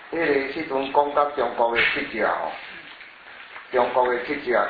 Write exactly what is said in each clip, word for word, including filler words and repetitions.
迄个迄阵讲到中国的乞食吼，中国的乞食，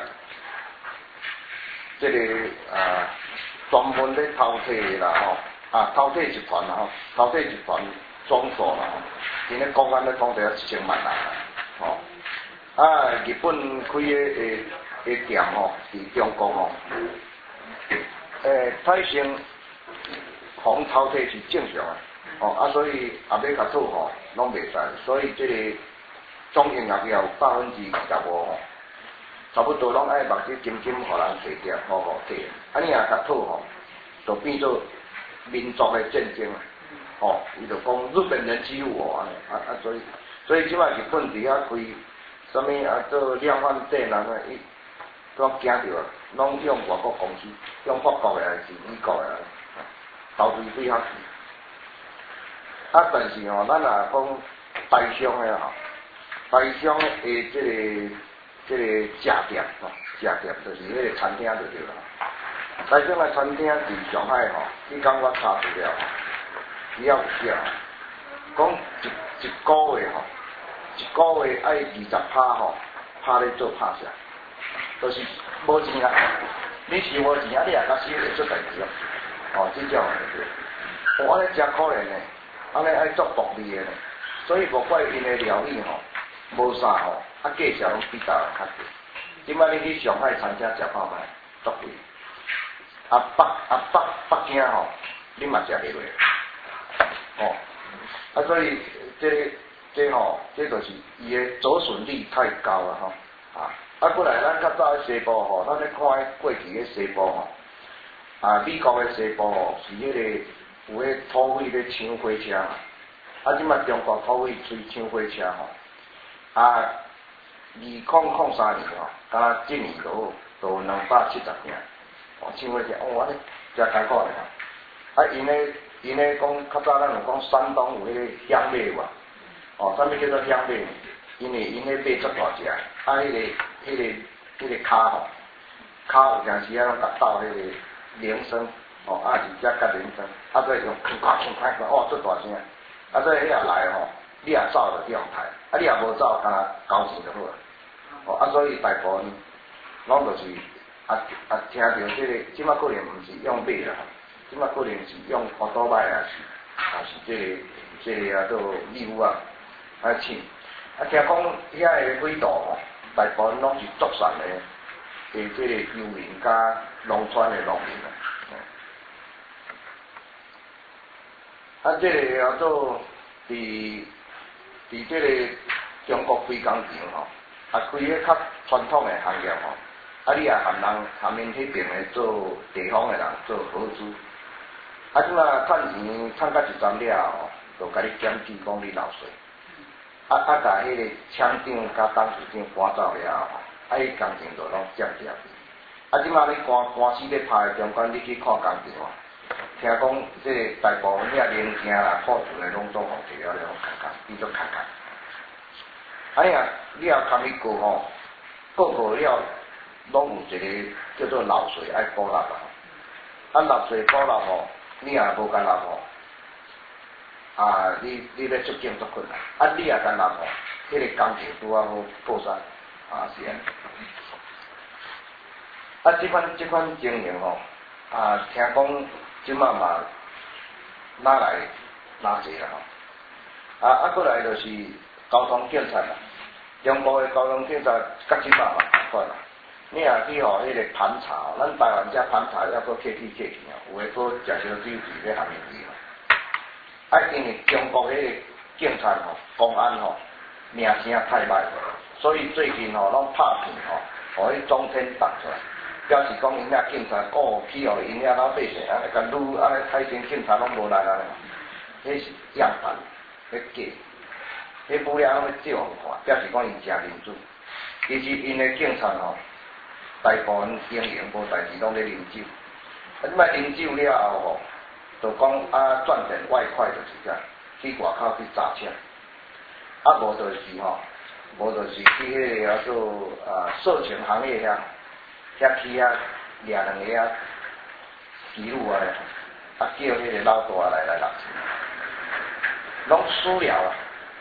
即、这个啊专门咧偷摕啦吼，啊偷摕集团啦吼，偷摕集团总数啦吼，今日公安咧讲着一千万人啦，吼。啊，日本开的诶诶店吼，伫中国吼，诶产生防偷摕是正常的。哦，啊，所以也要甲讨吼，拢袂使，所以即个总营业额有百分之二十五吼，差不多拢爱目睭金金互人摕掉，好好摕。啊，你若甲讨吼，就变做民族的战争啊！吼，伊就讲日本人欺负我啊，啊啊，所以所以即摆日本伫遐开什么啊做量贩店啊，伊都惊着，拢用外国公司，用法国的还是美国的，投资对遐去。啊，但是吼、哦，咱若讲台商的吼，台商的即、这个即、这个食店吼，食店就是迄个餐厅就对啦。台商的餐厅伫上海吼，你讲我查资料吼，只要有写，讲一一个月吼，一个月爱二十趴吼，趴咧做拍摄，都、就是无钱啊。你是无钱啊，你也甲死会做代志啊。哦，即种对。我安尼真可怜呢。安尼爱做独立的，所以无怪因的料理吼，无啥吼，啊价钱拢比大人较贵。即摆你去上海餐厅食饱歹，足贵。啊北啊北北京吼，你嘛食袂落。哦，啊所以这个这吼，这就是伊的折损率太高了吼。啊，啊过来咱较早的西部吼，咱咧看过去的西部吼，啊美国的西部吼是迄、那个。有迄土匪咧抢火车嘛，啊！即摆中国土匪吹抢火车吼，啊，二零零三年吼，敢若今年都都有两百七十件，哦，抢火车，哦，安尼真艰苦咧吼。啊，因咧因咧讲较早咱有讲山东有迄个香马有啊，哦，啥物叫做香马？因为因咧马足大只，啊，迄、那个迄、那个迄、那个骹吼，骹有阵时啊拢甲斗迄个铃声。哦，啊是只甲铃声，啊再用铿铿铿铿，哦，做大声，啊再迄也来吼，你也走就中台，啊你也无走，敢若交钱就好啊。哦，啊所以大部分拢就是啊啊听到即、这个，即摆可能毋是用马啦，即摆可能是用摩托摆啊是，啊是即、这个即、这个啊做义务啊，啊请，啊听讲遐个轨道吼，大部分拢是竹山的，诶即个幽灵甲农村的农民啊。啊，这个叫做伫伫这个中国开工前吼，啊开个较传统的行业吼，啊你也含人含因迄边的做地方的人做合资，啊即马趁钱趁到一站了吼，就甲你检举讲你漏税，啊啊甲迄个厂长甲董事长赶走了吼，啊伊工程就拢降价，啊即马你官官司咧拍的中间，你去看工程哦。听讲，即个大部分遐零件啦、库存的拢做互摕了了，砍砍，变做砍砍。哎呀，你也看伊过吼，报告了，拢有一个叫做漏税爱补纳啦。啊，漏税补纳吼，你也无干纳吼，啊，你你咧出境足困难，啊，你也干纳吼，迄、那个工程拄啊好破产，啊是安。啊，即款即款经营吼，啊，听讲。即马嘛，哪来哪济啦吼？啊啊，过来就是交通警察啦。中国的交通警察甲即马嘛同款啦。你若去吼迄个盘查，咱台湾遮盘查还阁客气客气哦，有诶阁食烧酒伫咧下面去吼。啊，因为中国迄个警察吼、公安吼名声太歹，所以最近吼拢拍片吼，互迄中天放出来。表示讲因遐警察哦，去互因遐老百姓安尼，甲愈安尼海鲜警察拢无来安尼，迄是样板，迄假，迄武了拢要照互看，表示讲因真民主。其实因的警察吼，大部分经营无代志，拢咧啉酒。啊，即摆啉酒了后吼，就讲啊赚点外快就是这样，去外口去砸车，啊无就是吼，无就是去迄个叫做啊色情行业遐。遐去啊，掠两个啊，记录啊咧，啊叫迄个老大来来拿钱，拢输了啊，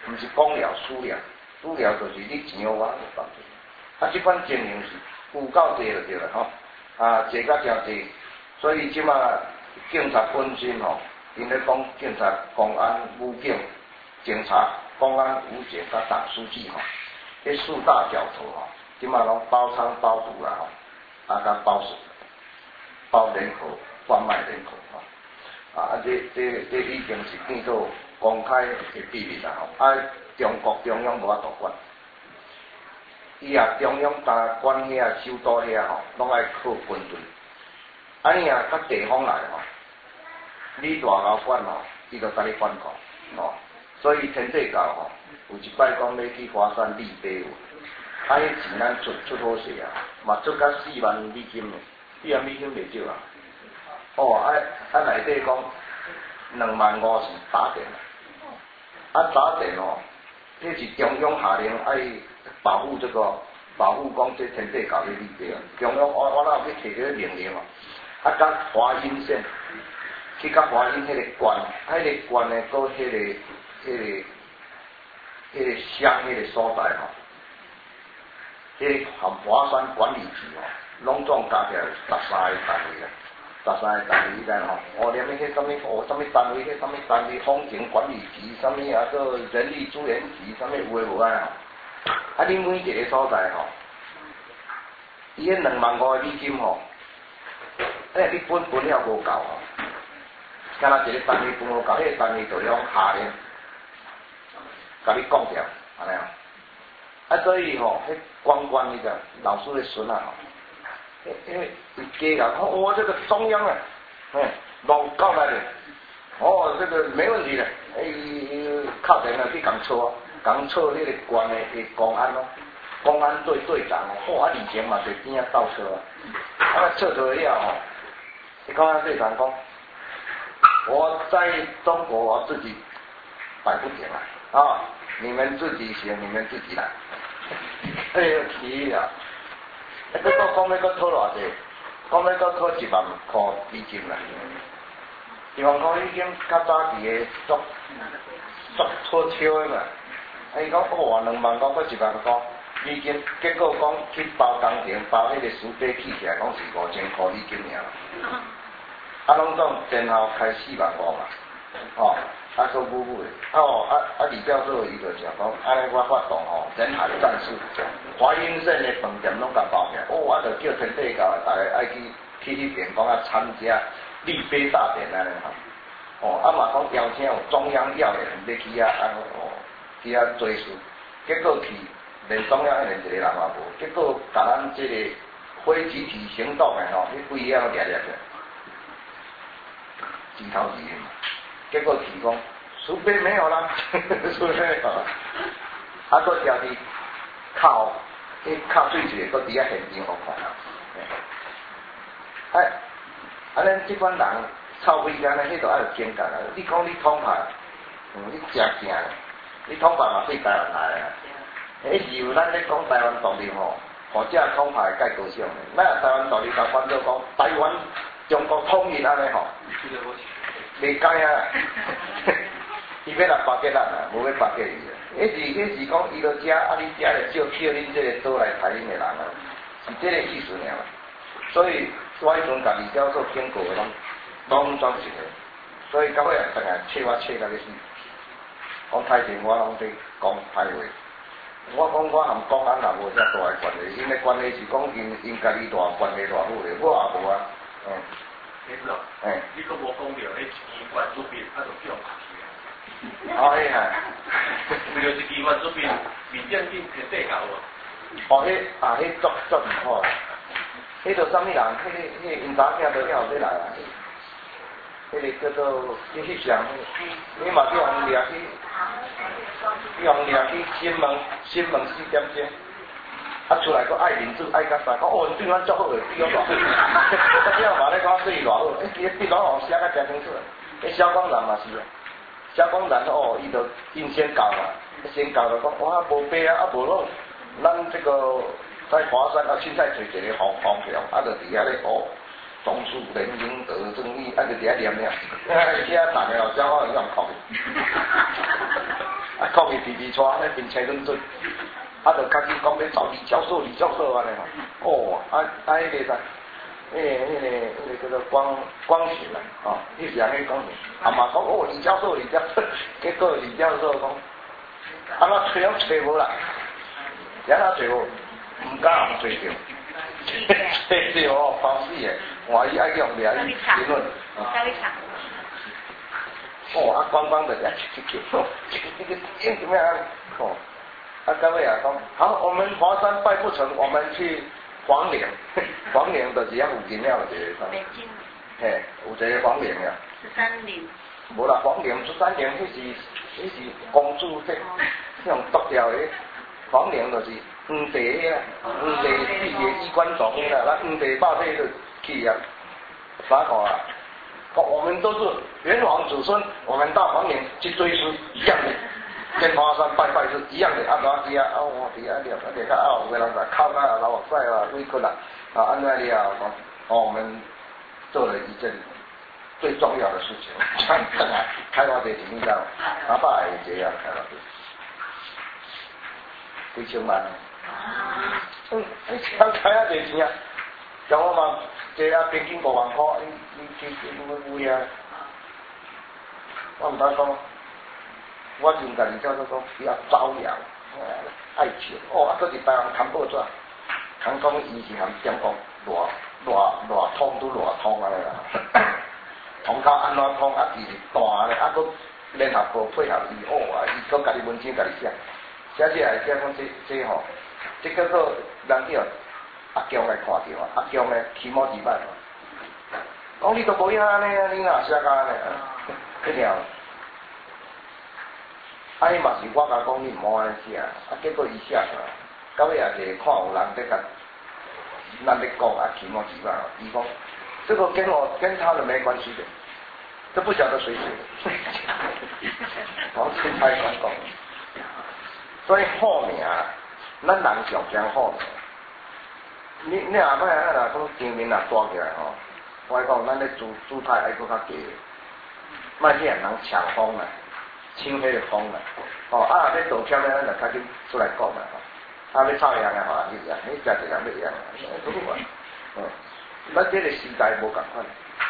毋是讲了输了，输了就是你钱我就放弃。啊，即款情形是有够济就对了吼，啊，济甲诚济，所以即马警察本身吼，因咧讲警察、公安、武警、警察、公安、武警甲党书记吼，迄四大角头吼，即马拢包娼包毒啦吼，啊，甲包死，包人口贩卖人口吼，啊，这这这已经是变做公开的秘密啦吼，啊，中国中央无法度管。伊啊，中央担管遐首都遐吼，拢爱靠军队。啊，你啊，甲地方来吼，你大老管吼，伊就甲你管控吼。所以天地教吼，有一摆讲要去华山立碑，啊，迄钱咱出出好势啊，嘛出甲四万美金诶，四万美金袂少啊。哦，啊啊内底讲两万五是打电，啊打电哦，迄是中央下令爱。保护这个，保护讲这天地教的立碑啊！中央我我哪有去摕这个命令哦？啊，甲华阴县，去甲华阴迄个县，迄个县呢，搁迄个、迄个、迄个乡迄个所在吼，迄个含华山管理局哦，拢总加起来十三个单位啊，十三个单位在吼，哦，连迄什么哦，什么单位，迄什么单位，风景管理局，什么啊个人力资源局，什么有诶无啊？啊！你每一个所在吼，伊迄两万五个美金吼，哎，你本本了无够吼，敢若一个单位分无够，迄个单位就要下令，甲你讲掉，安尼啊。啊，所以吼，迄关关迄个老师的孙啊吼，因为伊加讲，哦，这个中央啊，嗯，弄到来的，哦，这个没问题的，哎，靠电话去讲错。讲错迄个县的的公安咯，公安队队长哦，哇，以前嘛在边仔倒车啊，啊，错错了吼，公安队长讲，我在中国我自己摆不平了啊，你们自己行，你们自己来，哎呦，气啊！啊，佮讲讲要佮讨偌济，讲要佮讨一万块美金啦，一万块已经较早期的足足错超的嘛。啊！伊讲哇，两万块，佮一万块美金，结果讲去包工程，包迄个书底起起来，讲是五千块美金尔。啊，拢总前后开四万块嘛，吼、哦，啊，佮母母的，哦，啊啊，李教授伊就讲讲，安尼我发动吼，人海战术，华阴县的饭店拢甲包起来，哦，我就叫天地教大家爱去去迄边讲啊参加立碑大典安尼吼，哦，啊嘛讲邀请有中央要人要去啊，安哦。去遐做事，结果去连中央连一个人也无，结果甲咱这个非集体行动的吼，迄几个掠掠去，自头自嘛。结果去讲书碑没有啦，书碑没有啦，啊，搁条伫靠，迄靠水水，搁伫遐现场互看啊。哎，啊，咱即款人臭屁干呢，迄都爱有警觉啊！你讲你统派，嗯，你真正。你统派嘛对台湾来啊，迄是有咱咧讲台湾独立吼，或者统派介高尚诶。咱台湾独立甲反做讲台湾中国统一安尼吼，袂解啊！伊要来巴结咱啊，无要巴结伊啊。迄是迄是讲伊落遮，啊你遮咧少捡恁这个岛来杀恁诶人啊，是这个意思尔。所以我迄阵甲李教授经过拢拢总是个，所以到尾啊，定系切我切甲你死。讲太前我拢伫讲歹话，我讲我含公安也无遮大个关系，因为关系是讲因因家己大关系大好咧，我也无啊，嗯。你知道？哎。你讲无讲着，迄机关这边啊，就叫客气啊。哦，嘿哈。为着是机关这边面正经天地教哦。哦，迄啊，迄足足唔好啦。迄个啥物人？迄个迄个因查囝都了要来啊。迄个叫做去翕相，你嘛去互掠去，去互掠去新闻新闻四点钟，啊出来个爱民主爱甲啥，讲哦对阮足好诶，对我偌好，啊只嘛咧讲对偌好，诶伊对阮互写甲真清楚，迄小广人嘛是啊，小广人哦伊就因先教嘛，先教就讲哇无白啊，啊无拢咱这个在华山啊，凊彩找一个方方向，啊就伫遐咧哦。中书人应得正义，啊就伫遐念了，遐大个老笑话有咁讲。 啊，讲伊皮皮带，安尼面青润润，啊，就开始讲要找李教授，李教授安尼吼，哦，啊啊，迄个啥，迄个迄个迄个叫做光光学啦，哦，迄时啊迄光学，啊嘛讲哦，李教授，李教授，结果李教授讲，啊，我吹拢吹无啦，然后吹无，唔敢唔吹着，吹着哦，烦死诶，我伊爱用掠伊评论，哦，啊，光光的，啊，这这这，这个这怎么样？哦，啊，各位啊，讲好，我们华山拜不成，我们去黄陵，黄陵就是遐附近了，就是。北京。嘿，有一个黄陵啊。十三陵。无啦，黄陵十三陵，迄是迄是公主迄迄种独条的，黄陵就是皇帝迄啦，皇帝四个衣冠冢迄啦，咱皇帝百岁就去啊，啥看啊？我们都是炎黄子孙，我们到黄陵去追思一样的，跟华山拜拜是一样的。啊，哪啲啊？啊，我哋啊，了，你看啊，有个人在靠啊，老帅啊，威坤啊，啊，安那里啊，哦，我们做了一件最重要的事情，看看啊，开发者听到，哪怕也这样开发者，几千万。嗯，你想开啊，这钱啊，像我嘛。这啊，平均五万块，你你你你有啊？我毋知讲，我认家己叫做讲比较招摇，爱笑。哦，啊，搁一排人看报纸，看讲伊是含点讲偌偌偌通都偌通安尼啦，通口安怎通啊？伊是大咧，啊，搁联合国配合伊，哦啊，伊搁家己文章家己写，写起来写讲这这吼，这叫做人叫。阿强来看到啊，阿强咧起毛几万，讲你都无影安尼啊，你哪写甲安尼啊？一条，啊伊嘛是我甲讲你毋好安尼写，啊结果伊写出来，到尾也是看有人在甲咱咧讲啊起毛几万，伊讲这个跟我跟他的没关系的，都不晓得谁写的，我真太敢讲，所以好名，咱人上讲好名。你你下摆啊，若讲前面若大起来吼，我讲咱咧姿姿态爱搁较低，莫去让人抢风啦，抢迄个风啦。哦，啊，咧道歉咧，咱就赶紧出来讲啦。啊，要吵样个吼，你讲，你真一样要样，都不管。嗯，咱这个时代无共款。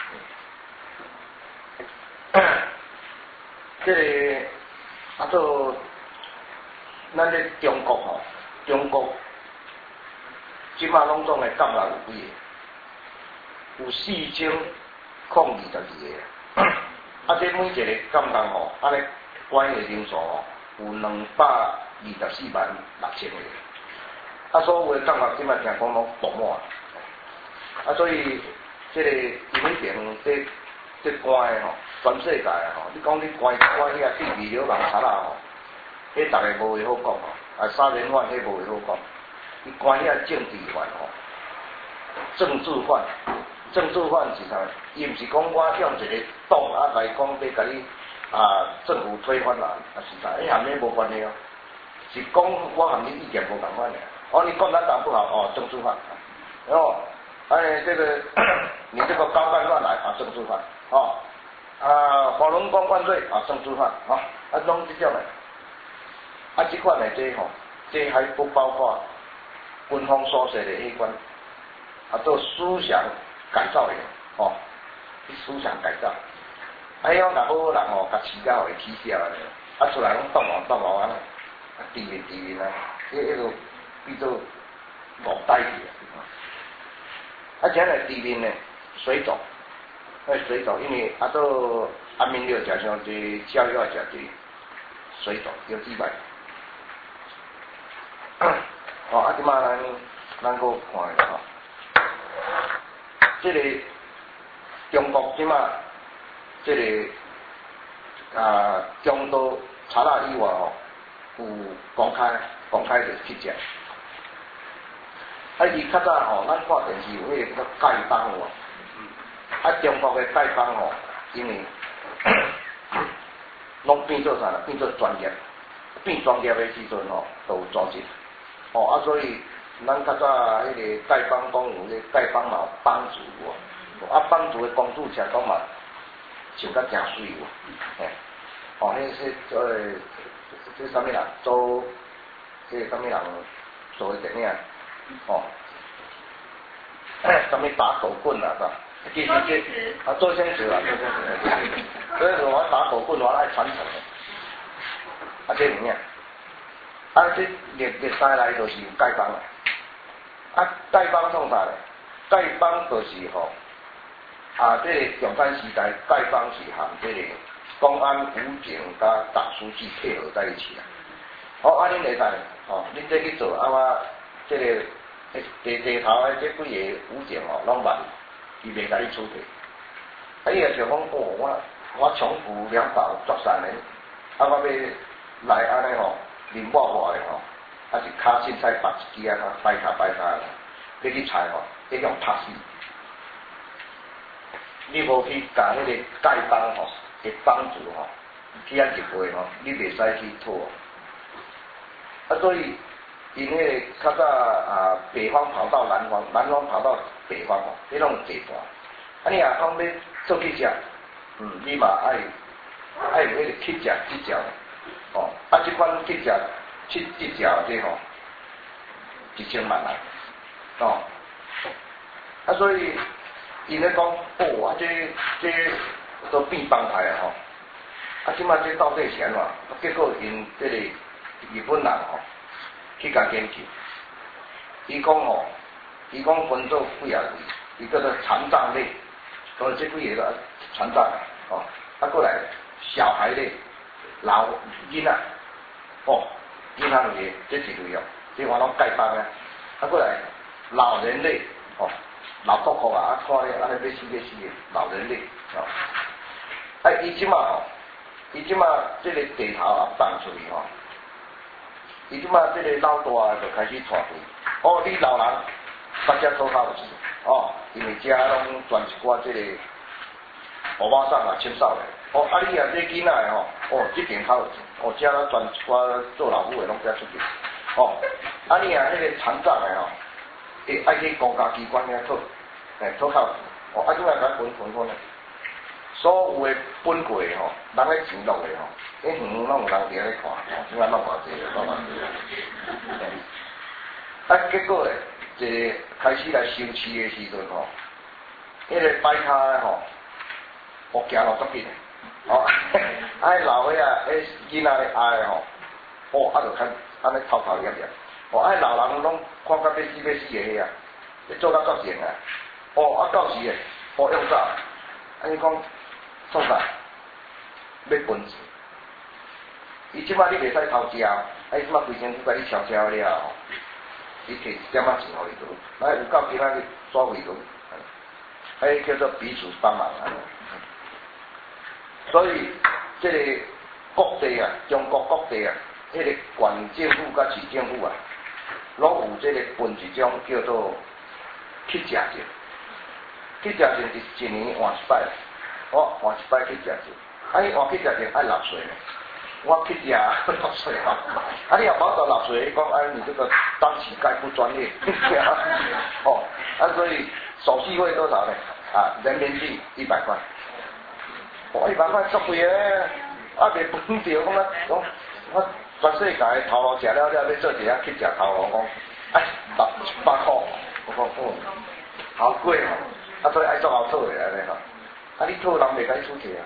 这个啊，做咱咧中国吼，中国。即马拢总诶感人有几个？有四千空二十二个，啊！这每一个感人吼，安尼关诶人数吼，有两百二十四万六千个。啊，所有诶感人即马听讲拢爆满，啊，所以即个以前这这关诶吼，全世界吼，你讲你关关遐地味了人查啦吼，迄逐个无话好讲吼，啊，杀人犯迄无话好讲。伊关遐政治犯吼，政治犯，政治犯是啥？伊毋是讲我用一个党啊来讲要甲你啊政府推翻啦，啊是啥？伊含你无关系哦，是讲我含你意见无共款的。哦，你共产党不好哦，政治犯。哦，哎，这个你这个高干乱来啊，政治犯。哦，啊，法轮功万岁啊，政治犯。哦，啊，拢这种的。啊，这款的这吼，这还不包括。军方所说的迄款，啊做思想改造的，吼、哦，思想改造，啊，迄种若好人吼，甲饲到会起笑安尼，啊出来拢动哦动哦安尼，啊低面低面啊，迄迄个叫做无代志，啊，这样低面呢水肿，迄水肿，因为啊做安眠药食伤济，消药食济，水肿有几摆。哦，啊，即马咱咱个看下吼，即、这个中国即马即个啊中道查拉以外吼，有公开公开的去讲。啊，伊较早吼，咱看电视有迄个叫丐帮哦，啊，中国的丐帮吼，因为拢变做啥啦？变做专业，变专业的时阵吼，都有组织。哦啊，所以咱较早迄个丐帮讲有迄个丐帮嘛有帮主哦，啊帮主的公主车讲嘛，穿甲诚水哦，嘿，哦，迄迄呃， 这啥物人做，这啥物人做的电影，哦，啥物打狗棍啊，是吧？其实这啊周星驰啊，周星驰，所以说我打狗棍我爱传承的，啊这里面，啊这历历史来就是有丐帮啊，啊丐帮创啥嘞？丐帮就是吼，啊这个共产时代丐帮是含这个公安、武警甲党书记配合在一起啊。好，啊恁会使，哦，恁这去做，啊我这个地地头的这几个武警哦，拢万。伊袂甲你处理，啊！伊也想讲，哦，我我穷苦潦倒十三年，啊，我要来安尼吼，零活活的吼，啊是骹凊彩拔一支啊，摆骹摆骹的，你去采吼，一样拍死。你无去甲迄个丐帮吼的帮助吼，去遐入会吼，你袂使去讨。啊，所以因迄个较早啊，北方跑到南方，南方跑到北方吼，迄种地段。啊，你若讲要做去食，嗯，你嘛爱爱有迄个去食即条，哦，啊，即款去食去即条这吼，一千万来，哦，啊，所以因咧讲，哦，啊，这这都变帮派啊吼，啊，即摆这到底是安怎？结果因这个日本人吼。去甲研究，伊讲吼，伊讲分做几啊位，伊叫做残障类，所以这几个残障哦，啊过来小孩类、老囡仔，哦，囡仔类这一类哦，这我拢丐帮啊，啊过来老人类哦，老国国啊，啊看咧，啊咧要死要死的老人类哦，啊伊即马吼，伊即马这个地头啊放出去吼。伊即马即个老大就开始传开，哦，你老人大家做好事，哦，因为遮拢全一寡即个欧巴桑啊、青少年，哦，啊你啊这囡仔的吼，哦，这边较有钱，哦，遮全一寡做老母的拢遮出去，哦，啊你啊迄个残障的吼，会爱去公家机关遐讨，诶讨较，哦，啊即摆甲分分分咧，所有的本柜吼，人咧钱落的吼。迄远拢有人伫咧看，哦，即摆弄偌济，弄偌济。啊，结果咧，一个开始来收市的时阵吼，迄个摆骹的吼，我行路足紧的，哦，啊，老岁啊，迄囡仔咧爱的吼，哦，啊，就看安尼偷偷捏捏，哦，啊，老人拢看甲要死要死的迄啊，你做到足闲啊，哦，啊，到时诶，哦，用啥？啊，你讲创啥？要分钱。伊即摆你袂使偷食，啊！伊即摆规身躯甲你敲敲了吼，伊摕一点仔钱互你做，来有够今仔日抓回头，迄叫做彼此帮忙啊。所以，即个各地啊，中国各地啊，迄个县政府甲市政府啊，拢有即个分一种叫做去食证，去食证是一年换一摆，哦，换一摆去食证，啊，伊换去食证爱纳税呢。我去食六岁哈，啊你也包到六岁，讲哎你这个当乞丐不专业，哦，啊所以手续费多少呢？啊人民币一百块，我一百块足贵诶，啊袂分着讲啊讲我全世界头路食了了，要做一下去食头路，讲哎六一百块，我讲哦，好贵哦，啊所以爱做好讨的安尼吼，啊你讨人袂甲你出钱啊。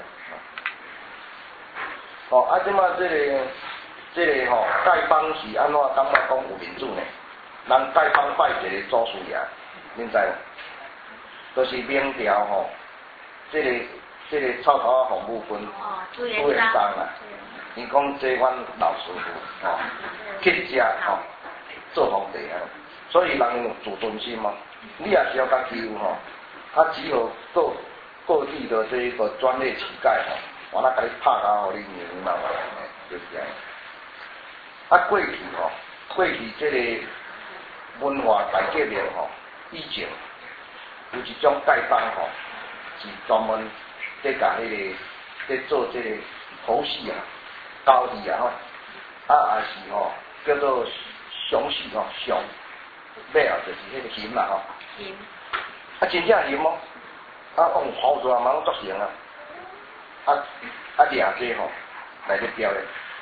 哦，啊，即马即个即个吼，丐帮是安怎感觉讲有民主呢？人丐帮拜一个祖师爷，恁知无？就是明朝吼，即个即个草头啊服务分朱元璋啊，伊讲这阮老师傅吼，去食吼做皇帝啊，所以人有自尊心嘛。你也是要甲欺负吼，啊只有过过去的这个专业乞丐吼。我那甲你拍啊，互你赢嘛，就是安尼。啊，过去吼，过去即个文化大革命吼，以前有一种丐帮吼，是专门在甲迄个在做即个猴戏啊、交戏啊吼，啊也是吼叫做熊戏吼，熊，尾后就是迄个熊啦吼。熊。啊，真正熊哦，啊，用好多人嘛拢作成啊。啊啊，掠这吼来咧表演，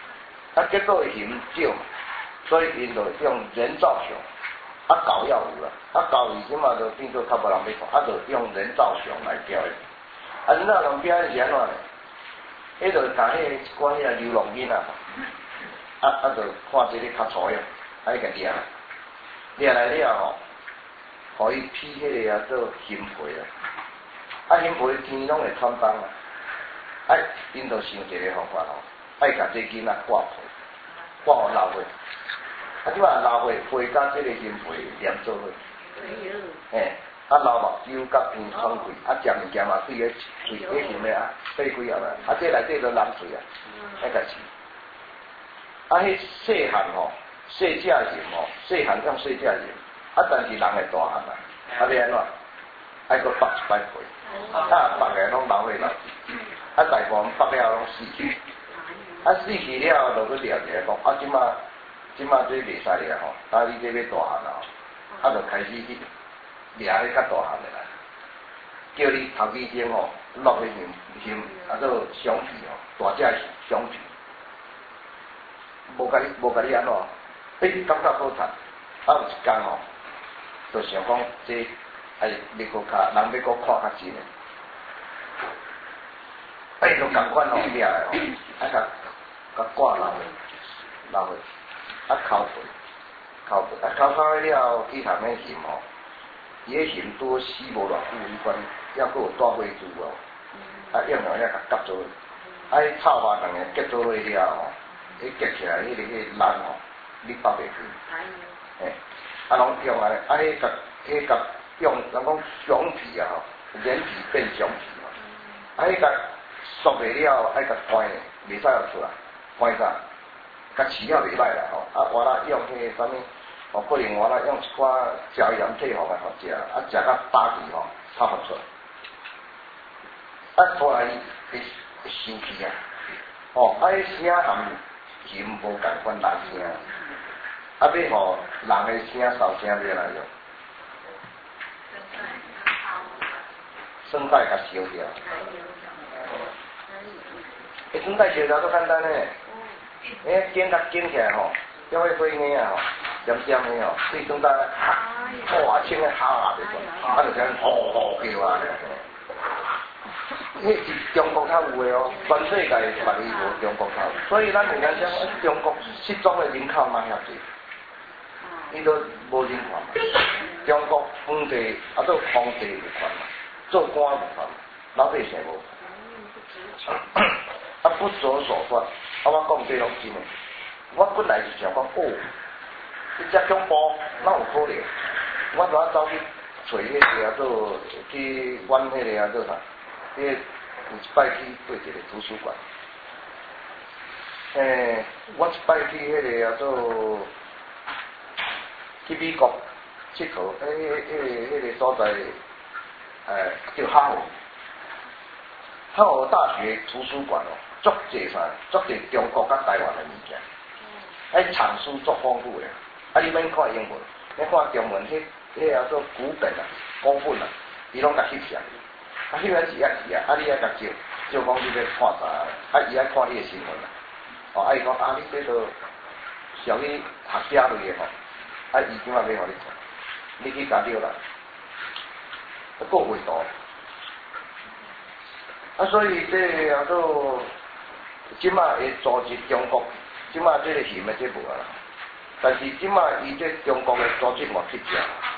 啊结果嫌少，所以因就用人造熊，啊狗也有啦，啊狗伊即嘛就变做较无人要看，啊就用人造熊来表演。啊，人造熊表演是安怎呢？迄就甲迄一寡遐流浪囡仔，啊啊就看这个较粗样，啊伊甲掠，掠来了吼，互伊披迄个啊做新皮啊，啊新皮天拢会穿帮啊，啊因就想一个方法吼，爱甲这囡仔挂皮，挂互老伙，啊即摆老伙皮甲这个新皮连做伙，嘿。啊，老目睭甲边窗开，啊，食物件嘛对个嘴迄型的啊，闭开啊，啊，这内底就冷水啊，迄个是。啊，迄细汉吼，细只型吼，细汉像细只型，啊，但是人会大汉啊，啊，要安怎？爱搁拔一摆皮，啊，拔个拢老岁老，啊，大部分拔了拢死去，啊，死去了就去掠一个讲，啊，即马即马这袂使了吼，啊，你这要大汉啊，啊，就开始去。掠迄较大汉的啦，叫你头几天吼落去熊熊啊做熊皮吼，大只熊皮，无甲你无甲你安怎，诶你感觉好赚，啊有一天吼，就想讲这哎要搁较人要搁看较真诶，哎就共款吼掠诶吼，啊甲甲挂落去，落去，啊扣皮，扣皮，啊扣扣了去下面熊吼。伊迄形多死无偌久，伊关还佫有大火珠哦，啊用用遐甲夹做，啊迄臭肉两个夹做伙了吼，迄夹起来迄个迄烂吼，你拔袂开，嘿，啊拢用安尼，啊迄甲迄甲用人讲熊皮啊吼，人皮变熊皮嘛，啊迄甲熟袂了，爱甲关咧，袂使互出来，关啥？甲饲了袂歹啦吼，啊我啦用迄个啥物？哦，可能我啦用一寡椒盐配方来互食，啊食到饱去吼，差不出。啊，后来会会生气啊，哦，啊，迄声含琴无共款人声，啊，要互人的声、哨声要来用，声带甲烧掉。诶，声带烧掉都简单嘞，诶，剪甲剪起来吼，要迄火硬啊吼。尖尖的哦，对中间哇，清个哈袂错，啊就这样吼吼叫啊咧。迄是中国较有的哦，全世界别个无中国较有，所以咱人家讲中国失踪的人口嘛遐济，伊都无人看嘛。中国本地啊做皇帝有看嘛，做官有看嘛，老百姓无看。啊不择手段，啊我讲这拢真诶，我本来是想讲哦。你遮恐怖，哪有可能？我就要走去找迄个啊做去管迄个啊做啥？迄有一摆去过一个图书馆，诶，我一摆去迄个啊做去美国佚佗，迄迄迄迄个所在，诶叫哈佛，哈佛大学图书馆哦，足济啥，足济中国甲台湾的物件，迄藏书足丰富的。啊！你免看英文，你看中文，迄迄啊做古本啊、古本啊，伊拢甲翕相。啊，翕完是啊是啊，啊你爱甲照，照讲你要看啥？啊伊爱看你的新闻啊。哦，啊伊讲啊，你这个属于学者类的吼，啊伊今仔要互你看，你去甲了啦，啊够会道。啊，所以这啊做，即马会组织中国，即马这个行的这无啊。但是即马伊这中国的组织嘛去食，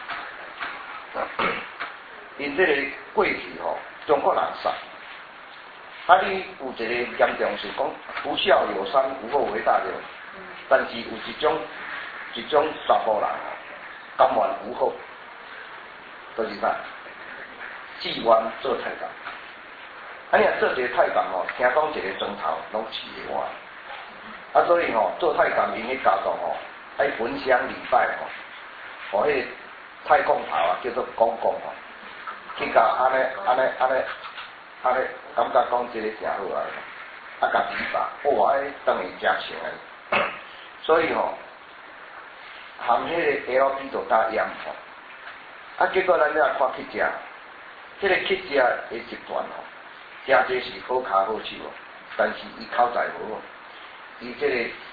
因这个过去吼，中国人杀，啊你有一个严重是讲不孝有三，无后为大者，但是有一种一种查甫人吼，甘愿无后，就是啥，志愿做太监，啊你若做一个太监吼，听讲一个钟头拢饲个碗，啊所以吼做太监因迄家族吼。爱焚香礼拜吼，哦，迄太公头啊，叫做公公吼，去甲安尼安尼安尼安尼，感觉讲这个诚好啊，啊甲礼拜，哇，迄当然真诚诶，所以吼，含迄个 L P 就加盐吼，啊结果咱了看去食，这个去食的集团吼，真济是好卡好手哦，但是伊口才无好，伊这个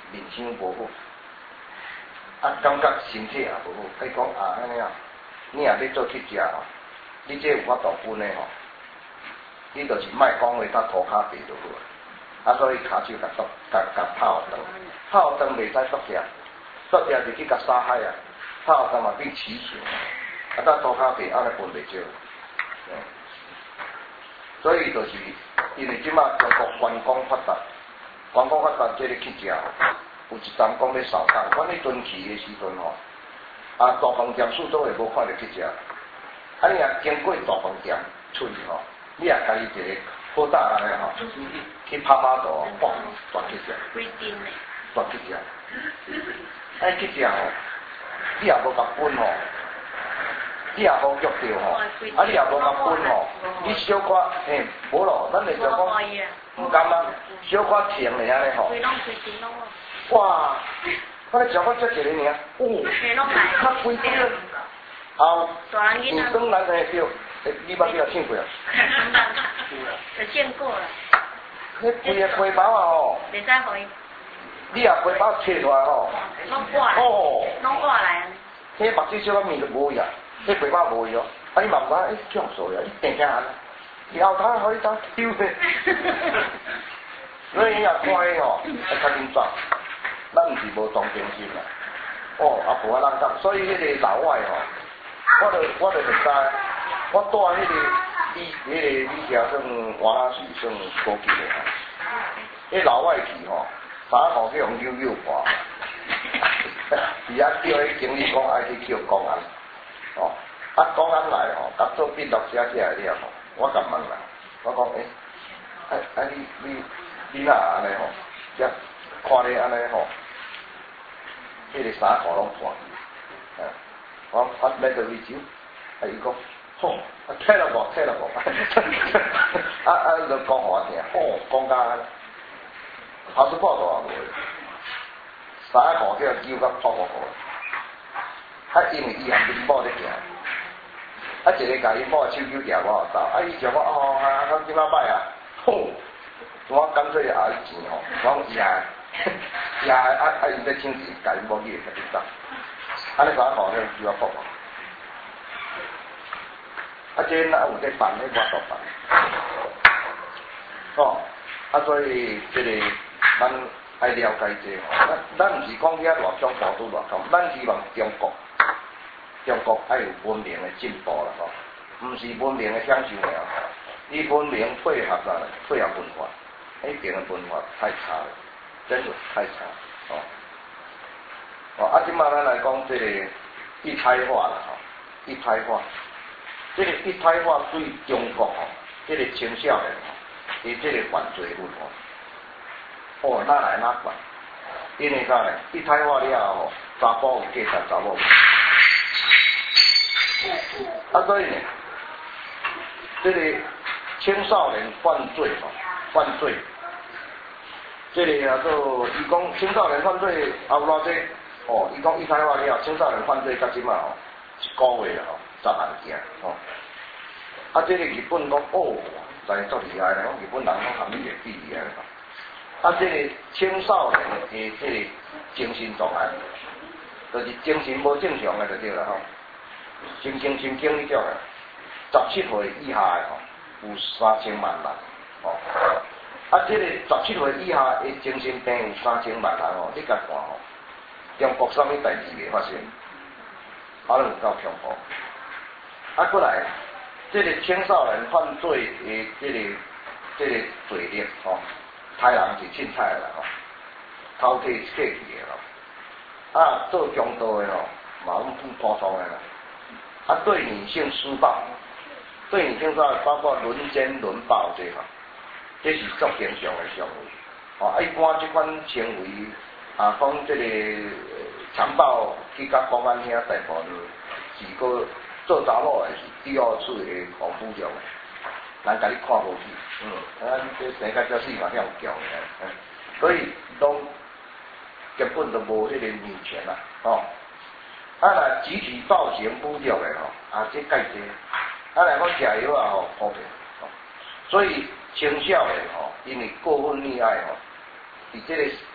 面相无好，啊感觉身体也无好，伊讲啊安尼啊，你若要做去食吼，你这有法度分的吼，你就是莫讲话，甲涂骹地就好啊。啊，所以骹手甲剁，甲甲泡长，泡长袂使剁掉，剁掉就去甲杀害啊，泡长嘛变畸形，啊，甲涂骹地安尼分袂少。嗯，所以就是因为即马中国观光发达，观光发达，即个去食，有一站讲咧扫荡，阮咧春去的时阵吼，啊大饭店四周也无看到去食，啊你若经过大饭店出去吼，你也家己一个好大安尼吼，去拍拍肚，哇，大去食，大去食，哎去食吼，你也无甲分吼。你也无约着吼，啊你也无甲分吼，你小可嘿，无咯，咱就讲唔甘啊，小可停咧安尼吼。哇，我咧食我只一个尔，哦，较贵啲啊，后你当然会对，你捌叫听过啊？ 有见过了。 迄贵个皮包啊吼， 袂使互伊。 你也皮包切落来吼， 拢挂来， 哦， 拢挂来。 迄目睭小可面就无呀。迄皮包无去哦，啊你嘛唔知，诶，强数呀，你定下来，后头可以当丢的，所以你若看迄吼，要较紧抓，咱毋是无同情心啦，哦，啊无啊人讲，所以迄个老外吼，我著我著会知，我住迄个李迄个李家算瓦拉树算高级的吼，迄老外去吼，三号去用溜溜挂，伊啊叫迄经理讲爱去叫公安。哦，啊，公安来吼，甲做笔录写起来了吼，我甲问啦，我讲诶，啊啊你你你哪安尼吼，遮看你安尼吼，迄个衫裤拢破去，啊，我我买个位酒，啊伊讲，吼，啊退了无退了无，啊啊就讲互我听，吼，讲甲跑出报道也无，衫裤叫揪甲破破破。啊，因为伊含因某咧行，啊一个甲因某手手夹我后头，啊伊叫我哦，啊，我即摆歹啊，吼，我干脆也爱钱吼，我讲呀，呀啊啊伊在请钱，甲因某去甲你走，啊你甲我讲咧，叫我破破，啊这哪有在办咧，我都办，哦，啊所以这个咱爱了解这吼，咱咱毋是讲遐偌种高度偌高，咱希望中国。中国爱有文明的进步啦吼，毋是文明的享受了，伊文明配合啦，配合文化，迄边的文化太差了，真是太差哦。哦，啊，即马咱来讲这个一胎化啦吼，一胎化，这个一胎化对中国吼，这个青少年吼，伊这个犯罪率吼，哦，哪来哪管？因为啥呢？一胎化了吼，查甫有嫁查查某。啊，所以呢，这个青少年犯罪吼，犯罪，这个叫做伊讲青少年犯罪后偌济哦，伊讲一胎化了，青少年犯罪到即嘛吼，一个月吼十万件吼，啊，这个日本讲哦，真足厉害咧，讲日本人讲含义会比厉害啊，这个青少年的这个精神状态，就是精神无正常的就对了吼。神经神经迄种诶，十七岁以下诶吼，有三千万人吼。啊，这个十七岁以下诶精神病有三千万人吼，你甲看吼，中国啥物代志未发生，可能有够恐怖。啊，过来，这个青少年犯罪诶，这个这个罪孽吼，杀人是凊彩啦吼，偷摕客去诶吼，啊，做强盗诶吼，嘛拢不普通诶啦。啊，对女性施暴，对女性施暴包括轮奸、轮暴这项，这是足严重的行为。哦，一般这款行为啊，讲这个残暴去甲公安厅逮捕是个做查某的是第二次的防腐中的，人甲你看无起，嗯，啊，这生甲遮死嘛遐有强的，嗯，所以拢根本都无迄个人权啦，哦。啊，若集体暴行侮辱的吼，啊，这介济。啊，来讲食药啊吼，普遍吼。所以青少年吼，因为过分溺爱吼，伫这个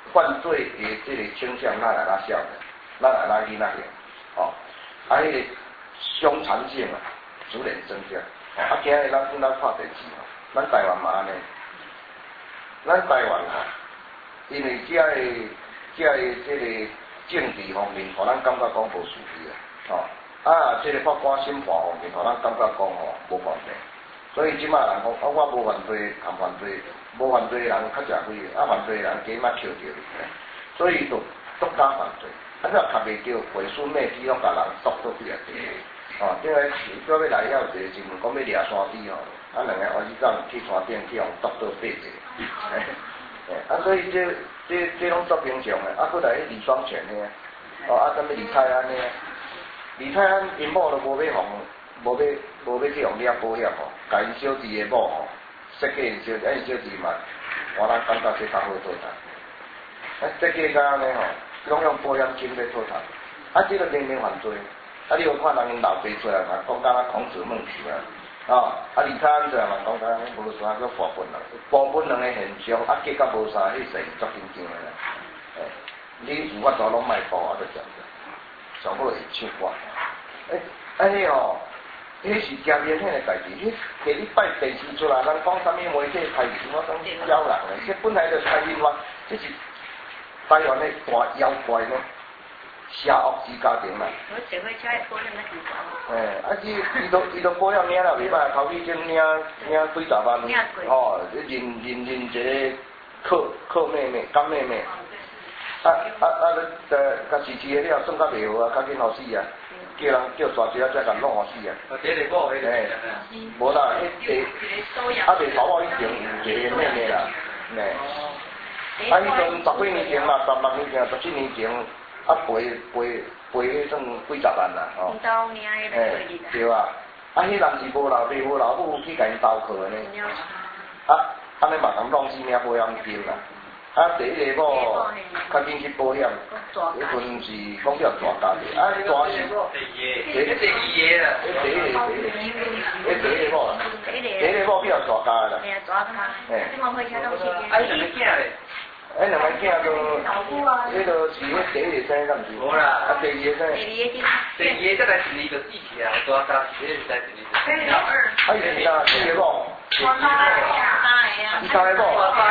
犯罪的这个倾向，咱来咱少年，咱来咱囡仔个，哦，啊，迄个伤残性啊，逐年增加。啊，今日咱今仔看电视哦，咱台湾嘛安尼，咱台湾吼，因为遮个遮个这个政治方面，互咱感觉讲无事理啊，吼、哦，啊，这个法官审判方面，互咱感觉讲吼无方便。所以即马人讲，啊，我无犯罪，含犯罪，无犯罪的人较吃亏，啊，犯罪的人加嘛扣着你，所以就独家犯罪，啊，若卡袂着，回孙妹子拢甲人剁倒去啊！哦，顶个叫要来了一个新闻，讲要掠山猪吼，啊，两个儿子仔去山顶去互剁倒八个，啊，所以这这这拢足平常的，啊，佫来李双全呢，哦，啊，什么李泰安呢？李泰安因某都无要互。无要无要去用领保险吼，甲因小弟的某吼，设计因小弟，啊因小弟嘛，我咱感觉这较好做谈。啊，设计甲安尼吼，拢用保险金来做谈，啊，这个明明犯罪，啊，你有看人因老爸出来嘛，讲甲咱孔子孟子啊，啊，啊李泰安出来嘛，讲甲无啥个部分人，部分人的现象，啊，结果无啥，迄事足紧张的啦。诶，你有法度拢卖报啊，都讲着，上好是唱歌。诶，安尼吼。迄是真明显的代志，迄下礼拜电视出来，人讲啥物媒体开始我讲妖人咧，这本来就开新闻，这是台湾的大妖怪呢，邪恶之家庭啦。 我社会才会保险那几条。诶，啊，伊伊都伊都保险领了袂歹，头几钟领领几十万，哦，认认认一个靠靠妹妹干妹妹，啊啊啊，呃，甲支持的了，算甲袂好啊，较紧好死啊。叫人叫抓住啊，才甲弄死啊！诶，无啦，迄第啊袂头我以前有一个妹妹啦，诶，啊，迄阵十几年前啦，十六年前、十七年前，啊赔赔赔迄算几十万啦，吼。诶，对啊，啊，迄人是无老爸无老母去甲因投靠的呢，啊，安尼嘛通弄死领保险金啦。啊，第一个某较紧去保险，迄阵是讲叫大家的，啊，大是第一第二个啦，迄第一个第一个，迄第一个某啦，第一个某比较大家啦，诶，啊，两个囝咧，啊，两个囝都，迄个是迄第一个生敢毋是？无啦，啊，第二个生， 第二个再来一年就记起来，大家是迄个再一年。 第二， 啊，伊是哪第一个某？ 第三个， 第三个某。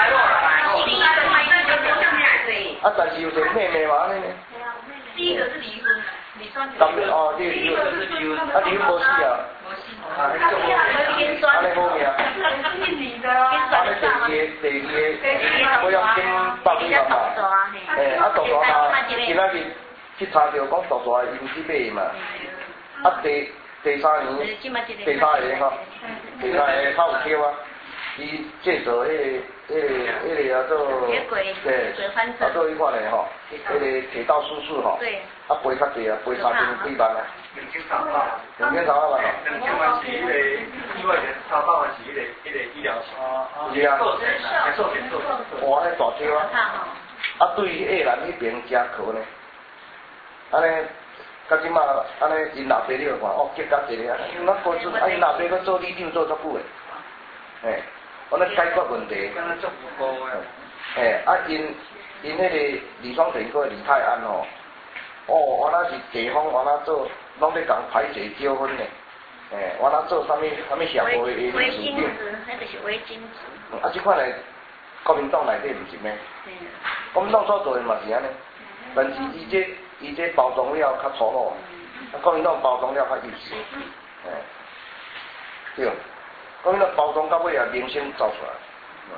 啊，但是有一个妹妹嘛，安尼呢？ 第一个是离婚，离婚。 哦，第一个是离婚，啊，离婚无死啊？ 无死。 啊，安尼好命。啊，尼第二个第二个，我要跟百几万嘛。诶，啊，大大嘛，今仔日去查着讲大大因去买嘛。啊，第第三年，第三个吼，第三个较有扣啊。伊介绍迄个、迄个、迄个叫做，对，叫做迄款嘞吼，迄个铁道叔叔吼，啊赔较济啊，赔三千几万啊。 两千三百。 两千三百万哦。 两千万是迄个意外险，三百万是迄个迄个医疗险。 是啊。 寿险寿险。 哇，迄大条啊！啊，对于越南迄边真可呢，安尼，到即马安尼因老爸你有看，哦，结交一个啊，因那过阵啊，因老爸搁做里长做足久诶，诶。我咧解决问题，诶，啊因因迄个李双田个李泰安吼，哦，我那是地方我那做，拢咧共排解纠纷咧，诶，我那做啥物啥物社会的违禁止，那个是违禁止。 啊，即款诶，国民党内底毋是咩？国民党所做诶嘛是安尼，但是伊这伊这包装了较粗鲁，啊，国民党包装了较有势，诶，对。讲那包装到尾啊，明星走出来，嗯，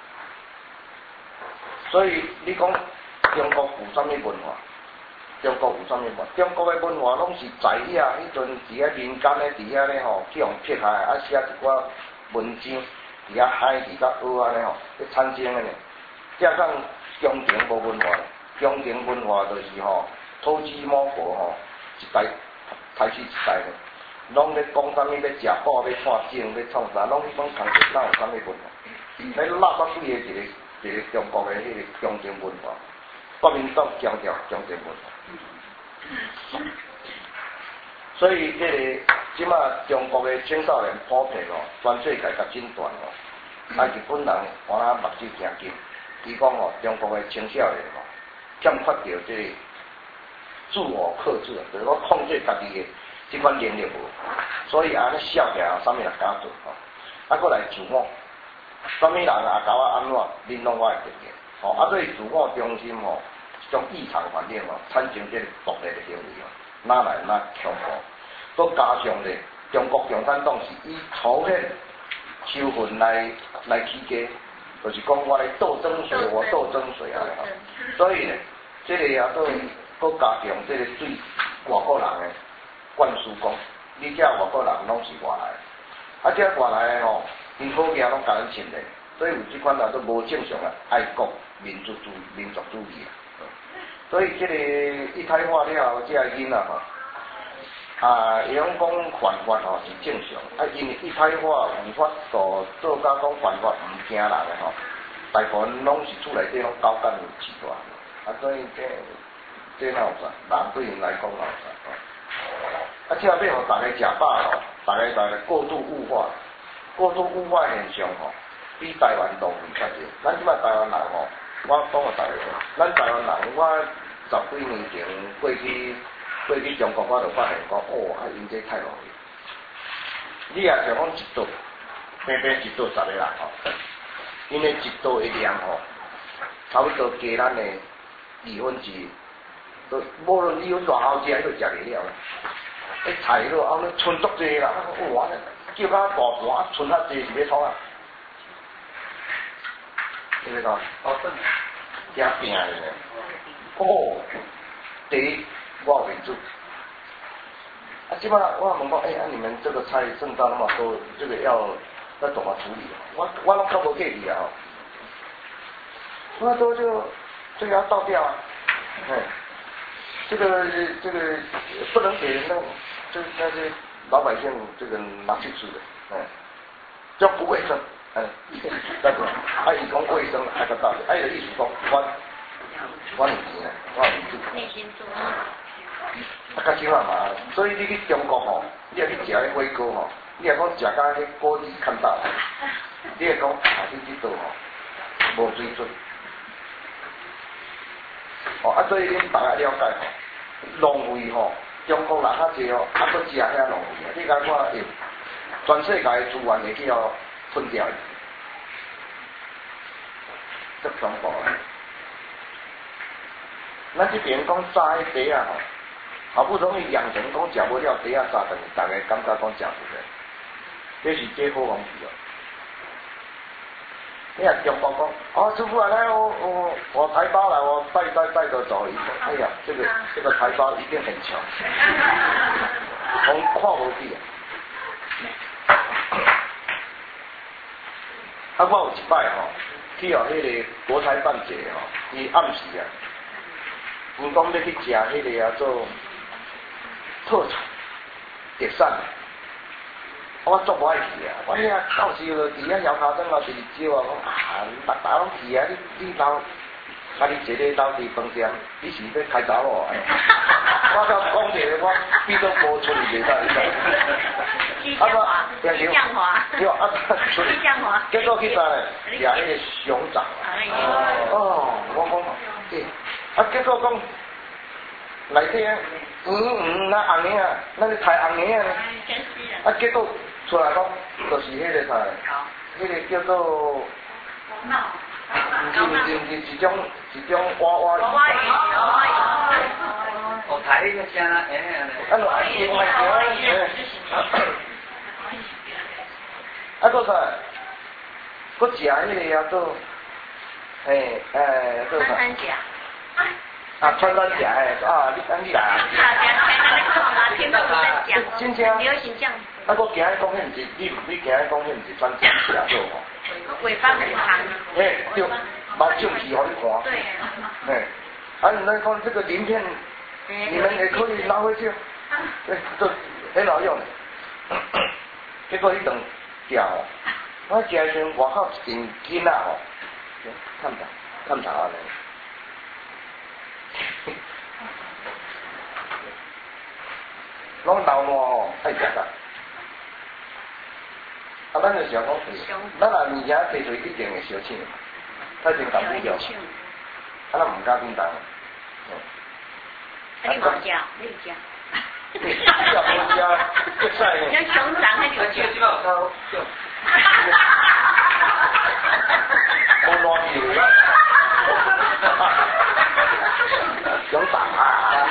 所以你讲中国有啥物文化？中国有啥物文化？中国的文化拢是在遐，迄阵伫遐民间咧，伫遐咧吼，去互撇下，啊写一寡文章，伫遐嗨伫甲学安尼吼，去产生的呢。加上宫廷无文化，宫廷文化就是吼，土鸡摸狗吼，一代开始一代咧。拢咧讲啥物？要食饱，要看景，要创啥？拢迄种工作哪有啥物文化？咧垃圾水的一个一个中国的迄个宫廷文化，国民党强调宫廷文化。所以迄个即马中国的青少年普遍哦，全世界较真断哦，啊日本人我那目睭惊紧， 伊讲吼，中国的青少年吼，欠缺着这个自我克制，就是讲控制家己的这款能力无，所以安尼笑起来，啥物也敢做吼，啊，过来自我，啥物人也甲我安怎，恁拢我会记嘅，吼，啊，所以自我中心吼，一种异常反应吼，产生这个独立的行为吼，哪来哪恐怖，佮加上咧，中国共产党是以仇恨、仇恨来来起家。就是讲我来斗争谁，我斗争谁啊！所以呢，这个也都搁加强这个对外国人的灌输讲，你这外国人拢是外来，啊，这外来的吼，因好嘢拢甲咱信咧，所以有即款也都无正常的爱国民族主民族主义啊。所以这个一胎化了后，这个囡仔吼。啊，伊拢讲犯法吼是正常，啊，因为一胎化有法度做甲讲犯法毋惊人的吼，大部分拢是厝内底拢交干有奇怪，啊，所以这这哪有啥，人对因来讲哪有啥吼，啊，这要互大家食饱吼，大家大家过度物化，过度物化现象吼，比台湾容易较少。咱即摆台湾人吼，我讲个大家，咱台湾人我十几年前过去。过去中国，我就发现讲，哦，啊，因这太容易。你也想讲一桌，平平一桌十个人吼，因为一桌的量吼，差不多加咱的二分之一，都无论你有偌好食，都食袂了。迄菜迄后尾剩足济啦，哇，叫甲大盘啊，剩遐济是要创啊？是要创？哦，真。惊病的呢。哦，第一。我为主，啊，基本上我问讲，哎、欸，啊，你们这个菜剩到那么多，这个要要怎么处理？我我拢较无客气啊，那多就这个要倒掉啊，哎，这个这个不能给人那就是那些老百姓这个拿去吃的，哎，叫不卫生，哎，对不？啊，伊讲卫生，啊个道理，啊伊个意思讲，我我唔钱啊，我唔做。内心做。啊，较少啊嘛，所以你去中国吼，你若去食迄火锅吼，你若讲食甲迄锅子看到，你若讲啊，你这道吼无水准。哦，啊，所以恁大家了解吼，浪费吼，中国人较济哦，啊，搁食遐浪费，你甲看，哎，全世界的资源会去哦分掉，足恐怖啊！咱这边讲炸迄茶啊吼。好不容易养成讲食不了第二炸等，大家感觉讲食不了，这是最好方式哦。你若中国讲，哦，师傅啊，来我我我台包来，我带带带着走一个，哎呀，这个这个台包一定很强，从看无去啊。啊，我有一摆吼，去哦迄个国台办节吼，伊暗时啊，因讲要去食迄个啊做。特产，特产，我足无爱去啊！我遐到时就伫遐摇卡灯啊，伫招啊，讲啊，逐大拢去啊！你你老，啊你坐咧斗地饭店，你是要开查某啊？我甲讲者，我比都无出去袂使，你知？啊不，激将化，对啊，激将化，结果去啥咧？食迄个熊掌啊！哦，我讲，诶，啊结果讲。内底啊，嗯嗯，那红的啊，那是太红的啊，啊结果出来讲，就是迄个啥，迄个叫做，毋是毋是毋是一种一种娃娃鱼。娃娃鱼，娃娃鱼。哦，台迄个啥啦？哎哎哎。啊，就爱食爱食啊，啊，搁啥？搁食迄个啊，做，诶诶，做啥？啊，穿山甲哎，啊，你等你来啊！真正流行这样。啊，我今日讲迄毋是，你你今日讲迄毋是穿山甲做吼。尾巴很长。哎，对，把相机互你看。对。哎，啊，你来讲这个鳞片，你们也可以拿回去。哎，这很好用。结果迄顿食哦，我食时阵外口一阵紧啊吼，看着看着啊嘞。拢老烂吼，爱食啦。啊，咱就想讲，咱若物件摕出一定会烧钱。 太平港不有，啊，咱唔加叮当。 你冇食，你唔食。 你要不加，这菜呢？ 像熊掌还有这基本上都。 我乱丢啦。熊掌啊！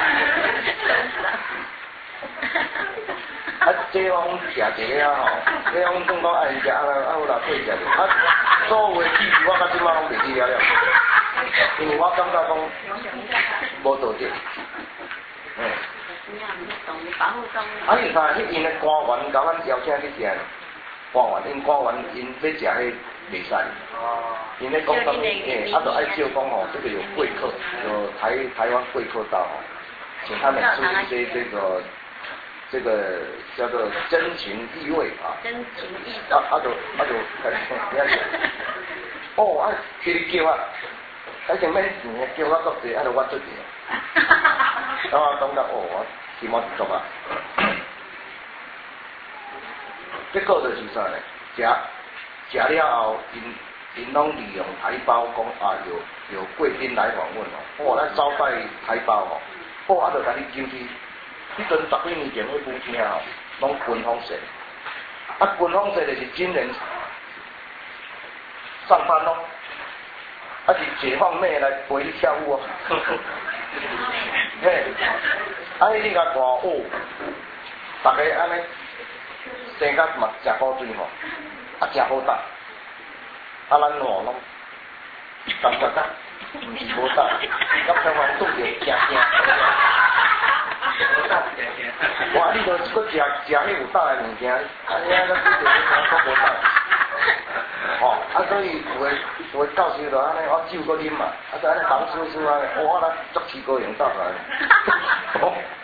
啊，这方食一个吼，这方总讲爱食啊，啊有啦配食着。啊，所有的知识我到即摆拢袂记了了，因为我感觉讲无道德。嗯。啊，你看，迄因的官员甲咱邀请去食，官员因官员因要食迄袂使。哦。因咧讲什么？诶，啊，就爱照讲吼，这个有贵客，有台台湾贵客到吼，请他们吃一些这个这个叫做真情意味啊。 真情意味。啊啊就啊就，你看，哦啊，去你叫啊，而且免钱叫我国际，啊就我出钱。啊，感觉哦，我希望足啊。结果就是啥呢？食食了后，因因拢利用台胞讲啊，有有贵宾来访问哦，哦，咱招待台胞哦，哦，啊，就甲你揪去。迄阵十几年前迄舞厅哦，拢军方式，啊，军方式就是军人上班咯，啊是解放妹来陪你跳舞哦。嘿，啊，你甲看哦，大家安尼生甲嘛食好水吼，啊，食好搭。啊，咱吼拢感觉甲毋是无搭，甲台湾拄着惊惊。哇！你著搁食食迄有搭的物件，啊，你安尼拄着迄个无搭。吼，啊，所以有诶有诶教授就安尼，我酒搁啉嘛，啊，就安尼忙叔叔安尼，哇，咱足气高用搭来。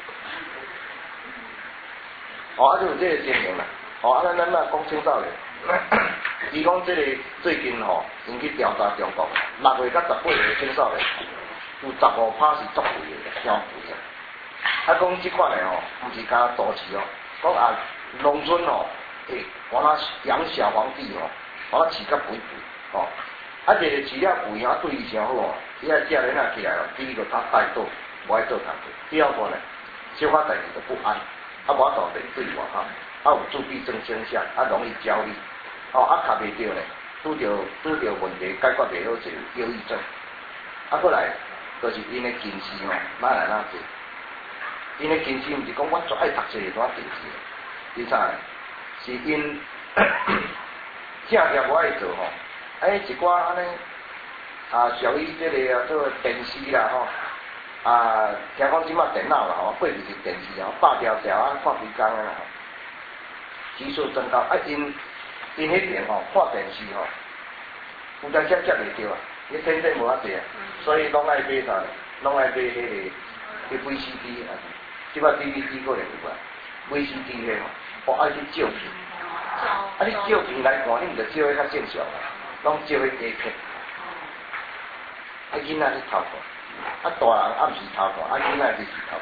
哦，啊，就有这个情形啦。哦，啊，咱咱那讲青少年。伊讲即个最近吼，因去调查中国，六岁到十八岁的青少年，有十五趴是作废的，消费的。啊，讲即款的吼，毋是敢都市哦，讲啊，农村吼，诶，我那养小皇帝吼，我那饲甲肥肥，吼，啊，一个饲了肥啊，对伊诚好哦，伊啊少年啊起来哦，第一个他怠惰，无爱做工作；第二个呢，小可代志都不安，啊，无法度面对外口，啊有自闭症倾向，啊容易焦虑。哦，啊，卡袂着呢，拄着拄着问题解决袂好就忧郁症，啊，过来就是因的近视吼，哪来哪济？因的近视毋是讲我最爱读册就我近视，是啥？是因正业无爱做吼，哎，一寡安尼啊，属于即个啊做电视啦吼，啊，听讲即马电脑啦吼，过去是电视吼，百条条啊，看几工啊，指数增高，啊因。因迄边吼看电视吼，有当时接袂着啊，伊天天无遐济啊，所以拢爱买啥，拢爱买迄个迄 V C D 啊，即摆 D V D 可能有啊 ，V C D 迄吼，哦爱去照片，啊你照片来看，你毋着照迄较正常啊，拢照迄 A 片，啊囡仔去偷看，啊大人暗时偷看，啊囡仔就是偷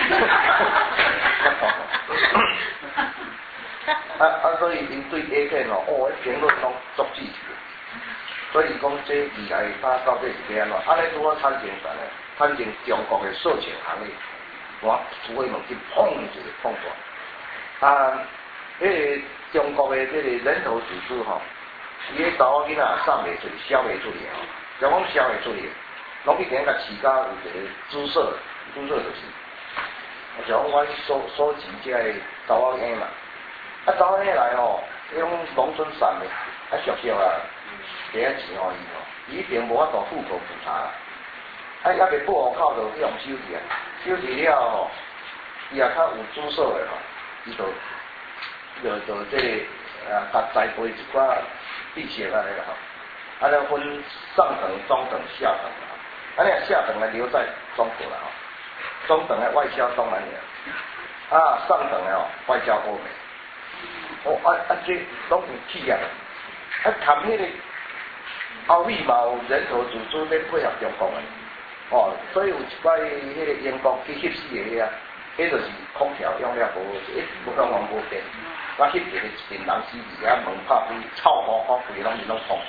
看。啊啊！所以因对 A 片哦，哦，迄评论拢足支持。所以讲，这未来它到底是安怎？安尼拄好产生啥呢？产生中国的色情行业，我除非问去碰一个碰断。啊，迄、那个中国的这个人头组织吼，伊迄查某囡仔送袂出去，销袂出去吼，就讲销袂出去，拢一定甲饲甲有一个姿色，姿色就是，就讲阮所所饲这个查某囡嘛。啊，走起来吼，迄种农村产的，啊俗俗啊，给啊钱互伊吼，伊一定无法度户口普查，啊，还袂报户口就去用收起啊，收起了吼，伊也较有姿色的吼，伊就就就这个啊，甲栽培一寡地些安尼啦吼，啊，了分上等、中等、下等啦，啊，你下等的留在中国啦吼，中等的外销东南亚，啊，上等的哦外销欧美。哦啊啊！这拢有企业，啊谈迄个欧美嘛有人头组织咧配合中国的，哦，所以有一摆迄个英国去翕死的迄啊，迄就是空调用了无，一不讲往无变，我翕一个一群人死伫遐门拍开，臭呼呼规拢是拢空的，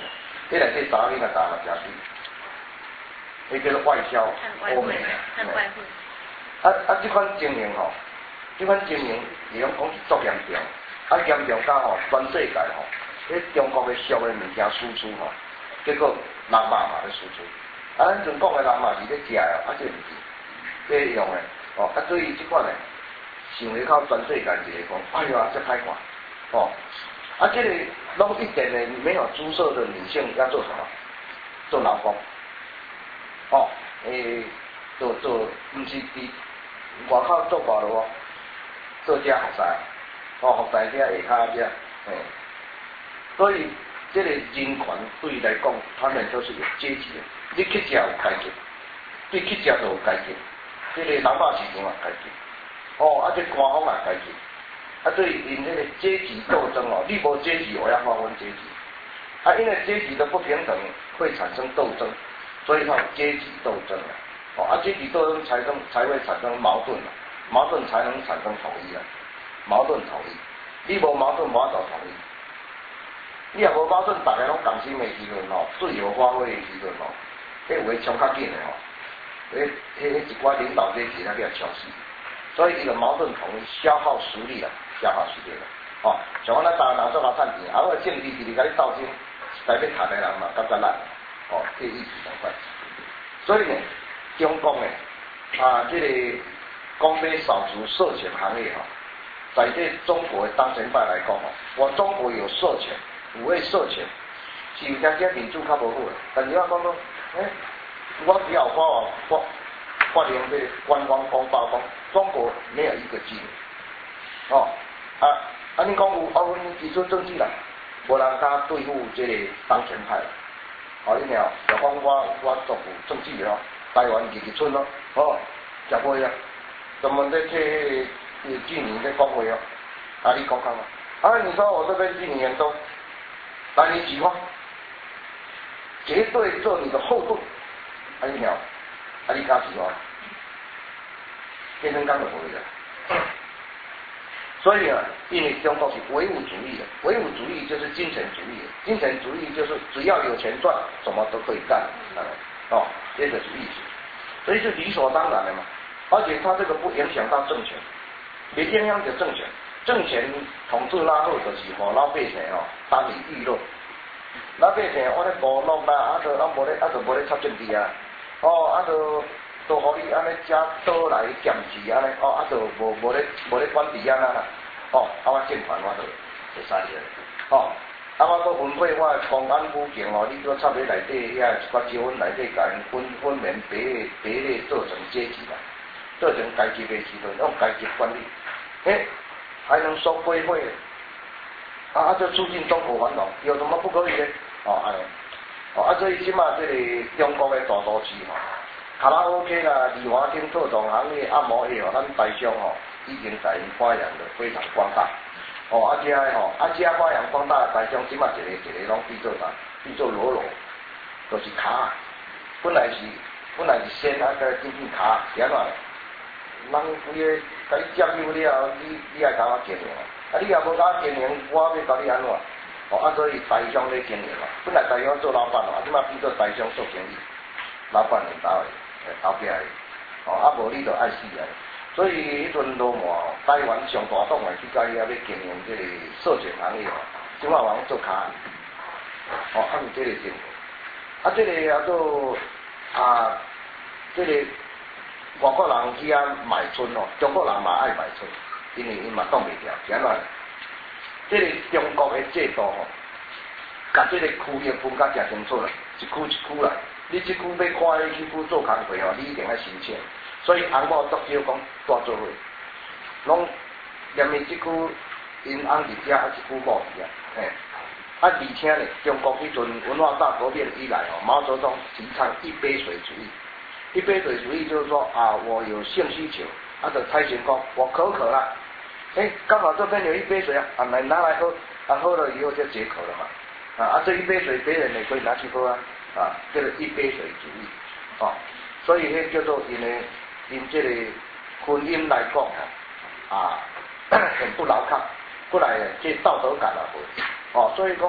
迄内底查囡仔大嘛诚水，迄叫做外销欧美啊。 看外汇。 啊啊！即款情形吼，即款情形，伊拢讲是足严重，啊严重到吼全世界吼，迄中国的俗的物件输出吼，结果人肉嘛咧输出，啊咱全讲的人嘛是咧食的，啊这毋是咧用的，哦啊所以即款的，想咧靠全世界一个讲，哎呀这歹看，哦啊这个拢一点的没有姿色的女性要做什么？做劳工，哦诶、欸、做做毋是伫外口做罢了哦，做遮服侍，哦服侍遮下骹遮，诶，所以这个人权对伊来讲，他们都是有阶级的。你去食有阶级，你去食就有阶级，这个人肉市场也阶级，哦啊这官方也阶级，啊所以因这个阶级斗争哦，你无阶级我要划分阶级，啊因为阶级的不平等会产生斗争，所以它有阶级斗争啊。哦，啊，阶级斗争才能才会产生矛盾啊，矛盾才能产生统一啊，矛盾统一，你无矛盾无法度统一，你若无矛盾，大家拢共心的时阵吼，自由发挥的时阵吼，迄有诶冲较紧的吼，迄迄一寡领导阶级那个消失，所以伊个矛盾统一消耗实力啦，消耗实力啦，哦，像我咱大人做甲趁钱，啊我政治是甲你斗争，台北谈的人嘛，感觉咱，哦，这意思同款，所以呢。中国呢，啊，这个讲对扫除色情行业哈，在对中国的当前派来讲吼，我中国有色情，有位色情，是有点点民主较无好的，但是我讲讲，诶、欸，我只要发网发发言这个官方公报讲，中国没有一个妓女，哦，啊，啊你讲有，啊阮提出证据啦，无人敢对付这个当前派啦，哦，你听，就讲我我做有证据了。台湾自己村咯，哦，食过啊，专门在替迄个妓女在讲话哦，啊你讲讲嘛，啊你说我这边妓女严重，来你举报，绝对做你的后盾，啊你听，啊你敢举报，天生刚就不会了。所以啊，因为中国是唯物主义的，唯物主义就是金钱主义的，金钱主义就是只要有钱赚，什么都可以干，啊。哦，这个是意思，所以是理所当然的嘛。而且他这个不影响到政权，不影响到政权，政权统治拉后就是和老百姓哦当以娱乐，老百姓我咧娱乐啦，啊就啊无咧啊就无咧插政治啊，哦啊就都互你安尼遮倒来减持安尼，哦啊就无无咧无咧管治安啦，哦啊我政权我就会使个，哦。啊，我搁分配我公安武警哦，你搁插咧内底遐一寡纠纷内底，甲因分分门别类别类做成阶级啦，做成阶级的时阵，用阶级管理，诶，还能收规费，啊啊，这促进中国繁荣，有什么不可以的？哦，安尼，哦啊，所以即马这个中国的大都市吼，卡拉 OK 啦、丽华厅、特种行业、按摩业哦，咱台商吼已经在因发扬的非常光大。哦，啊遮个吼，啊遮发扬光大的台商，即马一个一个拢变做啥？变做裸露，就是卡。本来是本来是先啊，个进进卡，是安怎？人规个甲你接入了，你你爱甲我经营啊？啊，你若无甲我经营，我要甲你安怎？哦，啊，所以台商咧经营嘛，本来台商做老板嘛，即马变做台商做经理，老板领导的，后壁的，哦，啊无你就爱死啊！所以迄阵罗马台湾上大党的去甲伊遐要经营这个色情行业哦，即马往做卡，哦，啊有这个情况，啊这个也做啊，这个外国人去遐买春哦，中国人嘛爱买春，因为伊嘛挡袂掉，是安怎？这个中国的制度吼，甲这个区域分甲诚清楚啦，一区一区啦，你这区要看迄区区做工课哦，你一定要申請。所以翁某足少讲大做伙，拢连伊即区因翁伫遮，啊即区某伫遐，嘿，啊而且咧，中国迄阵文化大革命以来哦，毛泽东提倡一杯水主义，一杯水主义就是说啊，我有性需求，啊就猜拳讲我口渴了，哎，刚好这边有一杯水啊，啊来拿来喝，啊喝了以后就解渴了嘛，啊啊这一杯水别人也可以拿去喝啊，啊这个一杯水主义，啊，所以迄叫做因为。因这个婚姻来讲啊，很不牢靠，过来这道德感也无，哦，所以讲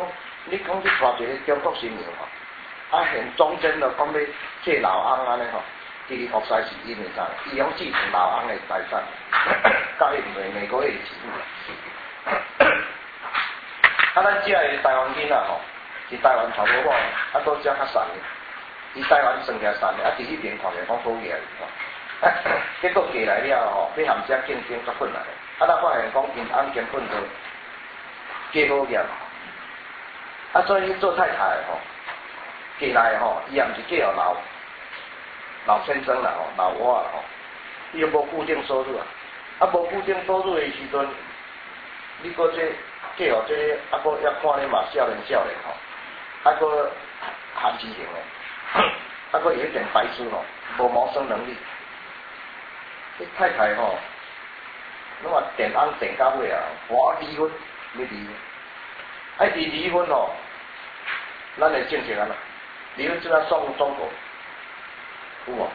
你讲去带一个中国新娘吼，啊现中间就讲要借老翁安尼吼，其实国西是因为啥？伊讲继承老翁的财产，甲伊美美国的钱。啊，咱遮个台湾囡仔吼，是台湾头毛某，啊，搁遮较瘦的，伊台湾算起来瘦的，啊，伫迄边看起来讲好嘢吼。结果过来了吼，要含遮竞争较困难的，啊，咱发现讲因翁根本就嫁好业，啊，所以做太太吼，过来吼，伊也毋是嫁互老老先生啦吼，老我啦吼，伊又无固定收入啊，啊，无固定收入的时阵，你搁这嫁互这啊，搁也看你嘛少年少年吼，啊，搁含钱型的，啊，搁有一点白痴吼，无谋生能力。这太太吼，那么电翁电到尾啊，我离婚，要离婚，啊，伊离婚吼，咱会正常啊啦，离婚即个送中国，有无？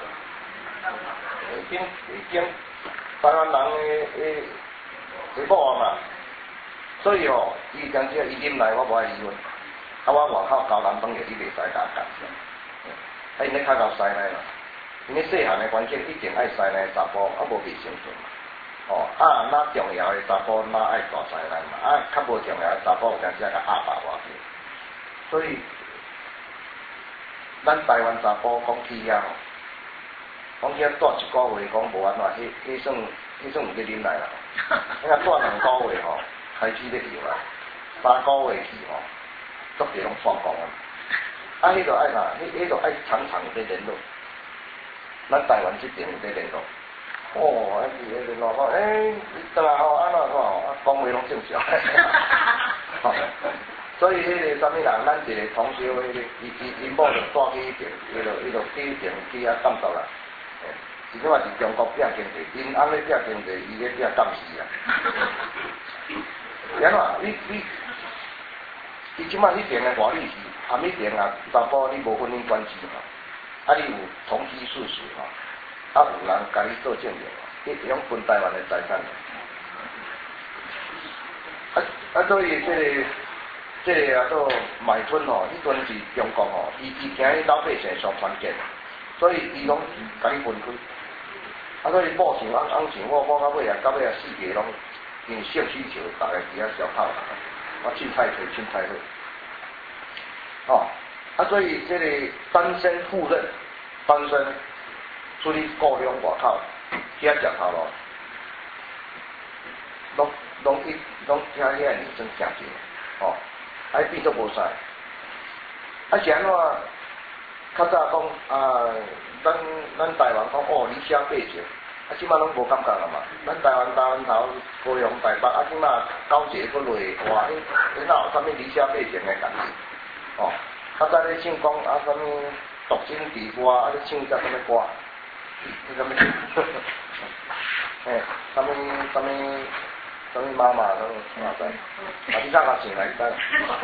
已经已经台湾人的的的某啊嘛，所以吼，伊讲只伊忍来，我无爱离婚，啊，我外口交男朋友，你袂使甲我干，啊，因咧较够使来啦。因为细汉的环境一定爱西来查甫，啊无袂生存嘛。哦，啊，哪重要的查甫哪爱大西来嘛，啊，较无重要的查甫有当时啊甲压霸外去。所以，咱台湾查甫讲起啊吼，讲起啊住一个月讲无安怎，迄迄算迄算有咧忍耐啦。你若住两个月吼，开始咧摇啦，三个月去吼，足侪拢放光啊。啊，迄个爱啥？迄迄个爱常常咧联络。咱台湾这边有在联络，哦，啊是咧联络讲，诶，你倒来吼，安怎看吼，啊讲话拢正常。所以迄个啥物人，咱一个同学，迄个伊伊伊某就带去迄边，伊就伊就去迄边去遐干作啦。是即嘛是中国拼经济，因翁咧拼经济，伊咧拼干事啊。然后你你，伊即马迄边的话，你是含迄边啊，查甫你无婚姻关系嘛？啊，你有统计事实吼，啊有人甲你做证明，你会用分台湾的财产。啊啊，所以这个这个啊做买春吼，迄阵是中国吼，伊伊惊伊老百姓上团结，所以伊拢甲你分开。啊，所以某像翁翁像我，我到尾啊到尾啊四个拢因性需求，大家伫遐小泡，我凊彩找凊彩好。哦。啊，所以这个单身赴任，单身出去故乡外口，去遐食头路，拢拢一拢听遐女生讲起，哦，啊变做无使。啊是安怎？较早讲啊，咱咱台湾讲哦，理想背景，啊即摆拢无感觉了嘛。咱台湾台湾头高雄台北，啊即摆高捷搁落，哇，你你哪有啥物理想背景的感觉？哦。较早咧唱讲啊，啥物独身之歌，啊咧唱只啥物歌？迄啥物？嘿，啥物啥物啥物妈妈都哪知？啊，你哪个唱来知？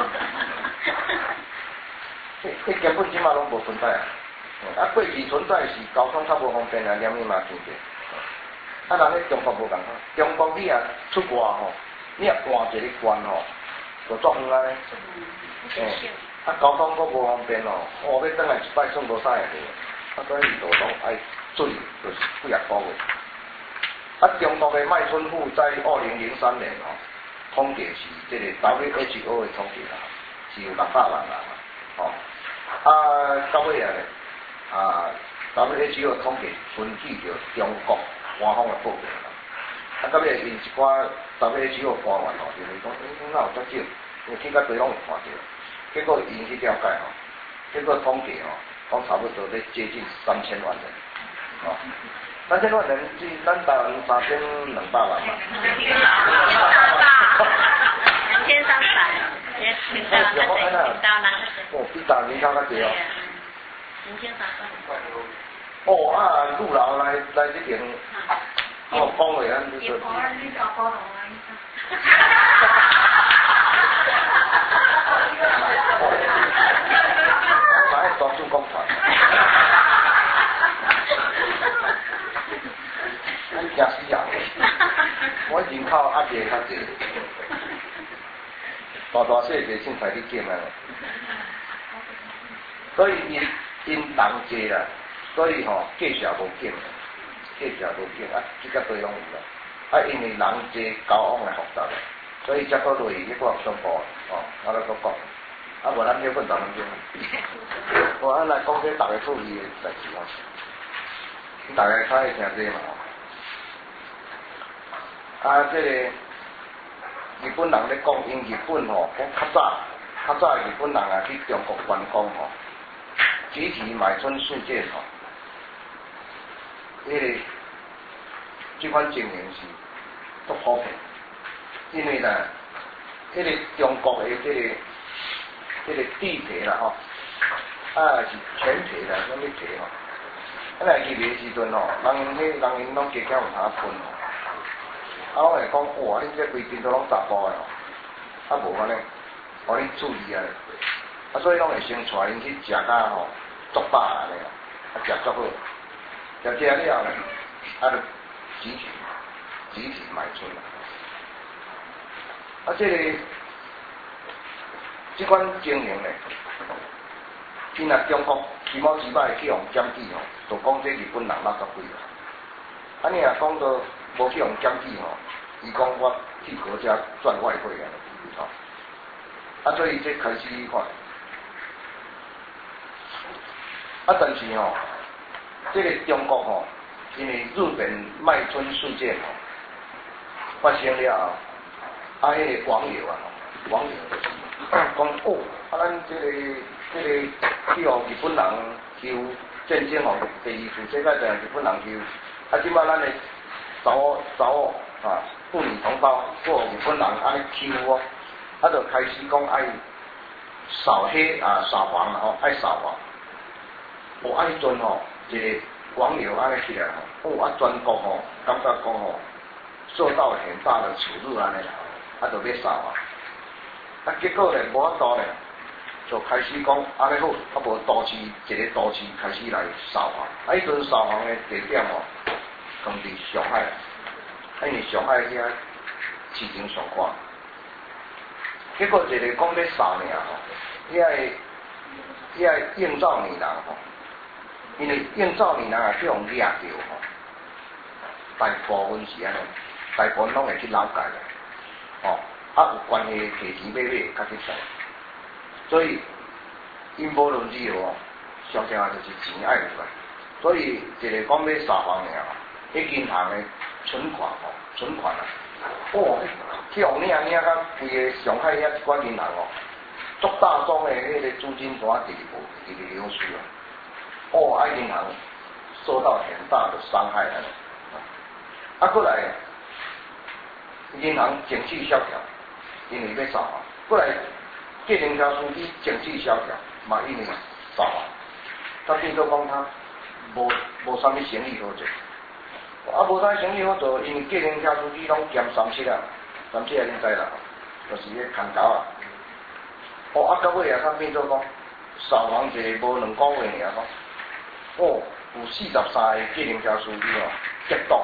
迄迄根本即马拢无存在啊！啊，过去存在是交通较无方便啊，念密码真济。啊，人咧中国无共款，中国你啊出外吼，你啊换一个关吼，就作远啊咧。嘿。啊，交通阁无方便哦，哦，要转来一摆算无啥会去，啊，所以就拢爱水，就是几啊个月。啊，中国的卖春户在二零零三年哦，统计是这个 W H O 的统计啦，是有六百万人哦。啊，到尾啊咧，啊 W H O 统计根据着中国官方的报告啦，啊，到尾因一寡 W H O 官员哦，就是讲，诶，哪有遮少？因为去到地拢有看到。结果因去了解吼，结果统计吼，讲差不多咧接近三千万人，哦，三千万人，即咱台湾三千两百万嘛。两千三百，领导领导领导人。 哦，比大领导较济哦。 两千三百。 哦啊，路老来来这边，哦，讲话咱就说。 你找包同啊？ 我爱专注讲团，我惊死人，我人口压力较济。 大大小小凊彩去捡啊。所以因因人济啦，所以吼计数无紧，计数无紧啊，即个对拢有啦。啊，因为人济交往来复杂啦，所以才搁落去迄个宣布哦，我来搁讲，啊无咱少分十分钟。我咱来讲这大家注意的代志哦，大家较爱听这嘛。啊，这个日本人咧讲，因日本吼讲较早，较早日本人啊去中国观光吼。集体买春事件吼，迄、那个这款情形是足普遍，因为呢，迄、那个中国的这个、这个地皮啦吼，啊是全皮啦，什么皮吼，啊来去的时阵吼，人迄人因拢加减有通分吼，啊我会讲哇，恁这规边都拢查甫的吼，啊无安尼，互恁注意啊。啊，所以拢会先带因去食甲吼，足饱安尼啊，啊食足好，食食了呢，啊就集体集体买春啦。啊，这个这款情形呢，今若中国起毛几摆去用检举吼，就讲这日本人哪个贵啦。啊，你若讲到无去用检举吼，伊讲我替国家赚外汇啊，吼。啊，所以这开始看。啊，但是吼、哦，这个中国吼、哦，因为日本卖春事件吼、哦、发生了后，啊，迄、那个网友啊，网友讲哦，啊，咱这个这个去互日本人求战争吼，第二次世界大战日本人求，啊，即摆咱的查某查某啊，妇女同胞，个日本人安尼欺负我，啊，就开始讲爱扫黑啊，扫黄吼，爱扫黄。哦，啊，迄阵吼，一个网友安尼起来吼，哦，啊，全国吼，感觉讲吼，受到很大的耻辱安尼啦，啊，就要扫啊，啊，结果咧无法度咧，就开始讲安尼好，啊，无都市一个都市开始来扫黄，啊，迄阵扫黄的地点吼，放伫上海，啊，因为上海遐市场上宽，结果一个讲咧扫尔吼，遐个遐个应召女人吼。因为应召女人啊，去用掠着吼，大部分是安尼，大部分拢会去了解的，吼、哦，啊有关系摕钱买买较去使，所以因无论如何，上正就是钱爱入来，所以一个讲要撒谎的啊，迄银行的存款吼，存款啊，哦，去用领领到规个上海遐一寡银行哦，足大宗的迄个资金单直直无直直流失啊。哦，啊，银行受到很大的伤害啊！啊，过来，银行经济萧条，因为要扫黄；过来，计程车司机经济萧条，嘛因为扫黄。他变做讲他无无啥物生意好做，啊，无啥生意好做，因为计程车司机拢兼三七啊，三七啊，恁知啦，就是迄牵狗啊。哦，啊，到尾啊，他变做讲扫黄一个无两个月尔讲。哦，有四十三个计程车司机哦，激动，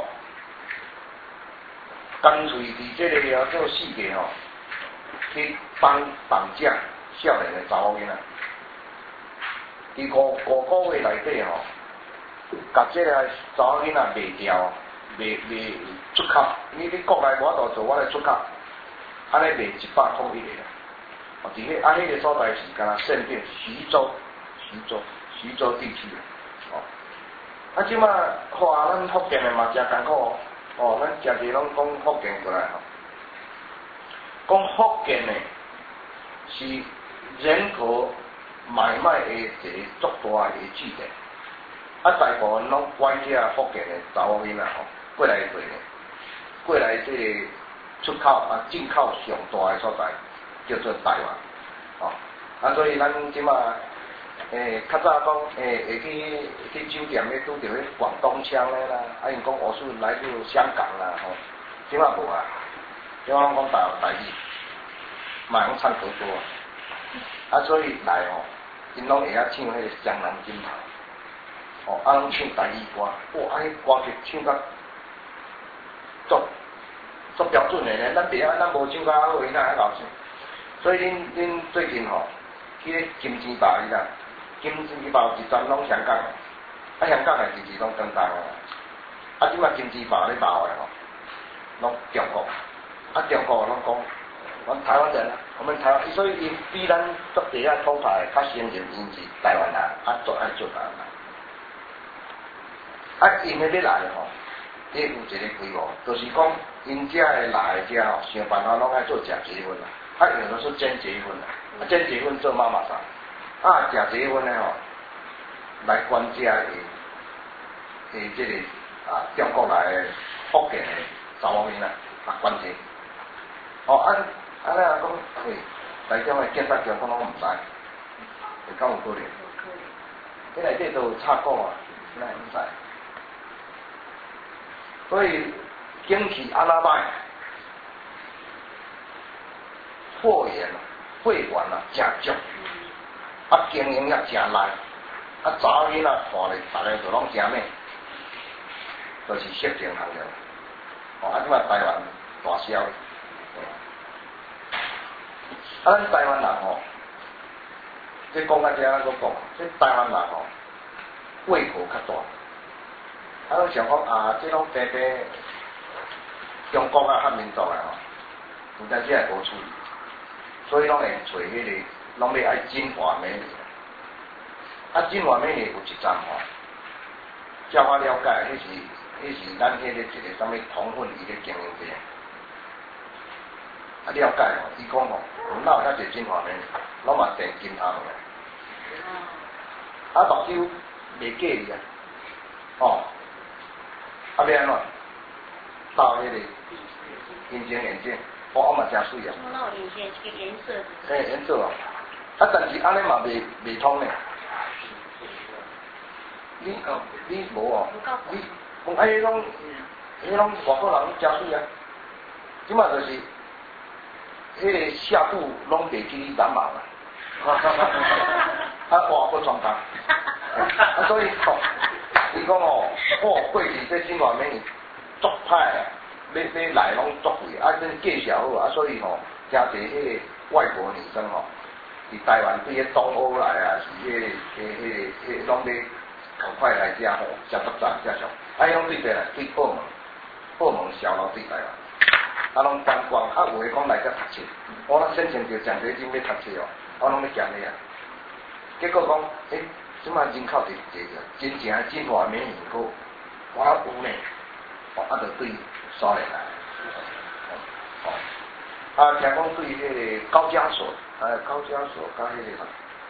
干脆伫这个啊做四个吼，去绑绑架少年的查某囡仔，伫五五个月内底吼，甲这个查某囡仔卖掉，卖卖出口，你你国内无法度做，我来出口，安尼卖一百块一个，哦，伫迄啊迄个所在是敢若限定徐州，徐州，徐州地区。啊，即马话咱福建的嘛真艰苦哦，哦，咱常时拢讲福建过来吼，讲福建呢是人口买卖的一个足大的据点，啊，大部分拢拐这福建的查某囡仔吼，过来做呢，过来这个出口啊进口上大的所在叫做台湾，哦，啊，所以咱即马。诶，较早讲诶，会去去酒店咧拄着迄广东腔咧啦，啊，因讲我是来自香港啦，吼，即马无啊，即马拢讲大陆台语，嘛拢唱歌多啊，啊，所以来吼，因拢会晓唱迄个江南金牌，哦，啊，拢唱台语歌，哇，啊，迄歌曲唱甲足足标准的咧，咱别啊，咱无唱甲好，伊哪会搞唱？ 所以恁恁最近吼，去个金钱豹伊啦，金钱豹一站拢香港，啊香港诶自治拢中东啊，啊即马金钱豹咧包诶吼，拢中国，啊中国拢讲，我们台湾人啊，我们台湾，所以因比咱做地下土派较先进，因是台湾人，啊做爱做台湾人，啊因迄要来吼，伊有一个规划，就是讲因遮诶来遮吼，想办法拢爱做假结婚啦。啊，有的是真结婚啦，啊真结婚做妈妈桑，啊假结婚呢吼，来管遮的的这个啊中国来的福建的查某囡仔啊管这，哦按按咧讲，喂，来种的警察局讲拢唔知，会敢有可能？迄内底都有插股啊，哪会唔知？所以景气安那歹？货源啊，会馆啊，真足，啊经营也真烂，啊查某囡仔看咧，大家就拢真美，就是色情行业。哦，啊即摆台湾大销，啊咱台湾人吼，即讲到遮咱搁讲，即台湾人吼胃口较大，啊我想讲啊，即种平平中国啊汉民族啊吼，有阵时也无处理。所以拢会找迄个，拢要爱精华美女。啊，精华美女有一站吼，照我了解，迄是迄是咱迄个一个啥物同婚伊咧经营者。啊，了解吼，伊讲吼，哪有遐侪精华美女，拢嘛订金头的。啊，目睭袂假伊啊，哦，啊要安怎？戴迄个隐形眼镜。哦，啊嘛真水啊！ 那有隐形一个颜色。 诶，颜色哦，啊，但是安尼嘛袂袂通呢。你你无哦，你讲哎，迄种迄种外国人真水啊！即马就是，迄个下肚拢袂记你染毛啦。啊，外国装工。啊，所以吼，伊讲哦，哦，过去这新华美女足歹啊。要要来拢足贵，啊，真介绍好啊，所以吼，真侪迄个外国女生吼，伫台湾对迄东欧来啊，是迄、迄、迄、迄拢咧赶快来遮吼，遮作战遮上，啊，拢对对来对澳门，澳门销楼对台湾，啊，拢观光，啊，有诶讲来遮读册，我咱先前就奖学金要读册哦，我拢要奖你啊，结果讲，诶、欸，即摆人口就济个，真正真华美女个，我有呢，哦，啊，就对。少年来，哦，啊，听讲对迄个高加索，啊，高加索甲迄个，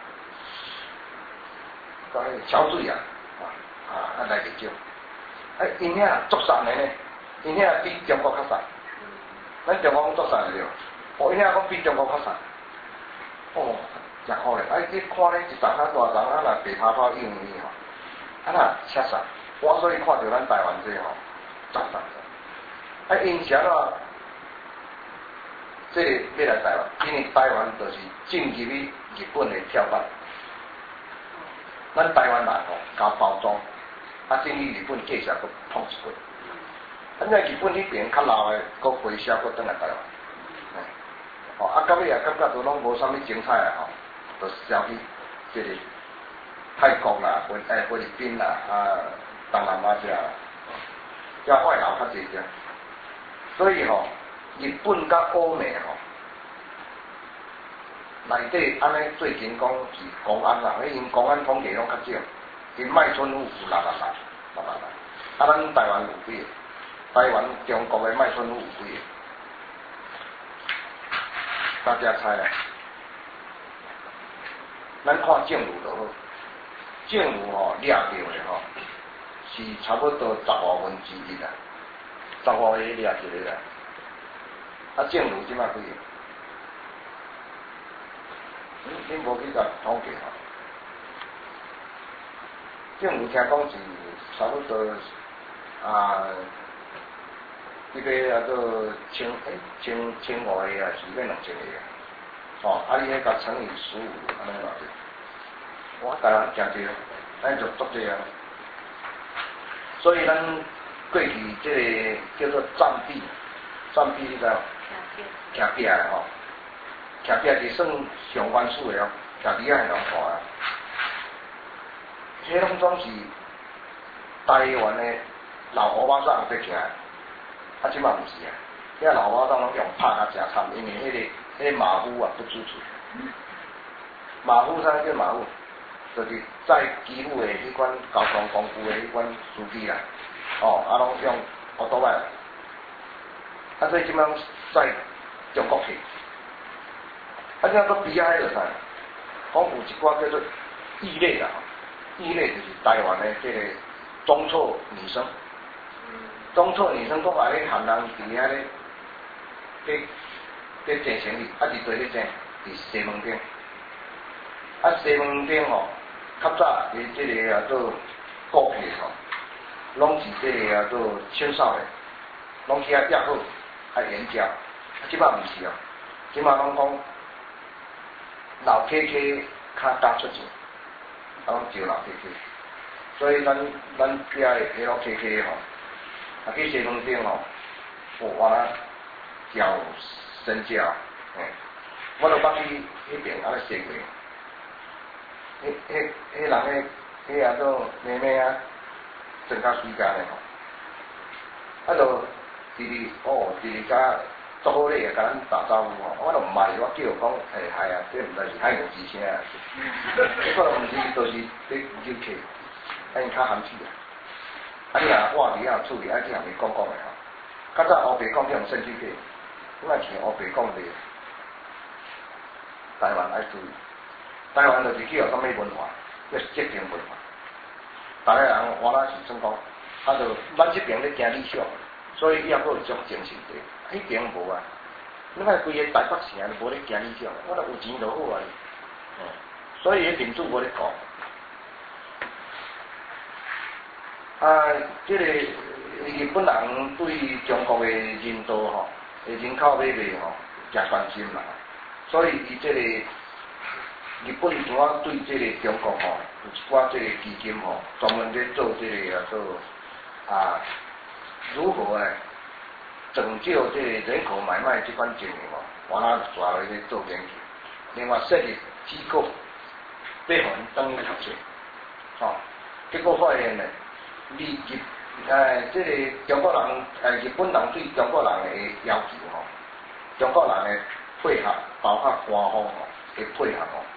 甲迄个桥水啊，啊，啊来个少，哎，因遐足散的呢，因遐比中国较散，咱中国讲足散的对，哦，因遐讲比中国较散，哦，真可怜，哎，你看咧一丛较大丛，啊若白泡泡硬硬吼，啊若切散，我所以看到咱台湾这吼，足散。啊，因啥啊？这个要来台湾，因为台湾就是进入去日本的跳板，咱台湾人吼加包装，啊，进去日本介绍搁碰一过，咱在日本迄边较老的，搁回销搁转来台湾，哦，啊，到尾也感觉都拢无啥物精彩啊吼，就是消去这个泰国啦、菲诶菲律宾啦、啊东南亚遮，遮外劳较济遮。所以吼，日本甲欧美吼，内底安尼最近讲是公安啦，因公安统计拢较少，因卖春户有六万人，六万人，啊咱台湾有几个？台湾中国的卖春户有几个？大家猜啊？咱看政府就好，政府吼掠到的吼，是差不多十五分之一啦。十五个掠一个啦，啊政府即摆几个？嗯，恁无去甲统计吼？政府听讲是差不多啊，一个啊做千诶千千五个啊，是免两千个啊，哦，啊你迄甲乘以十五，安尼偌济？我台湾诚济，咱就足济啊，所以咱。过去这个叫做占地，占地你知道？徛壁的吼，徛徛伫是算上原始的哦，徛伫遐系拢看啊。迄拢总是台湾的老乌巴掌在徛，啊，即摆毋是啊，遐老乌巴掌拢用拍啊诚惨，因为迄、那个迄、那个马虎啊不支持。马虎啥叫马虎？就是在基辅的迄款交通工具的迄款司机啦，哦，啊拢用奥多麦，啊所以即摆在中国去，啊即个个比海就啥？讲有一寡叫做异类啦，异类就是台湾的这个中辍女生，中辍女生讲啊咧含人伫遐咧，咧咧整行李，啊伫对咧整伫西门町，啊西门町吼。较早伫即个啊做顾客吼，拢是即个啊做青少年，拢去遐约好啊演讲，啊即摆毋是哦，即摆拢讲老 K K 较搭出钱，啊拢招老 K K， 所以咱咱遐的老 K K 吼，啊去西门町吼，哦我啦交身价，嘿，我著捌去迄边啊咧踅过。迄、迄、迄人诶，迄啊做妹妹啊，真较水干诶吼，啊就直直哦，直直甲足好咧，甲咱打招呼吼，我著毋卖，我叫讲诶嗨啊，这毋知是海洋之声啊，结果毋是，就是咧游客，啊因较含蓄啊，啊你若活伫遐厝里，啊去向伊讲讲诶吼，较早黑白讲用身躯体，你莫像黑白讲的，台湾爱注意。台湾就是去有啥物文化，叫节庆文化。大家人原来是算讲，啊，就咱这边咧行理想，所以以后佫有种精神地。迄边无啊，你看规个台北城都无咧行理想，我若有钱就好啊。嗯，所以迄民主无咧讲。啊，即、这个日本人对中国的人道吼，人口买卖吼，诚关心啦。所以伊即、这个。日本主要对这个中国吼，有一寡这个基金吼，专门在做这个啊做啊如何来拯救这个人口买卖这款经营吼，我那抓来咧做研究。另外设立机构，要互因等于读册，吼、哦，结果发现呢，日日诶这个中国人诶日本人对中国人的要求吼，中国人的配合，包括官方吼的配合吼。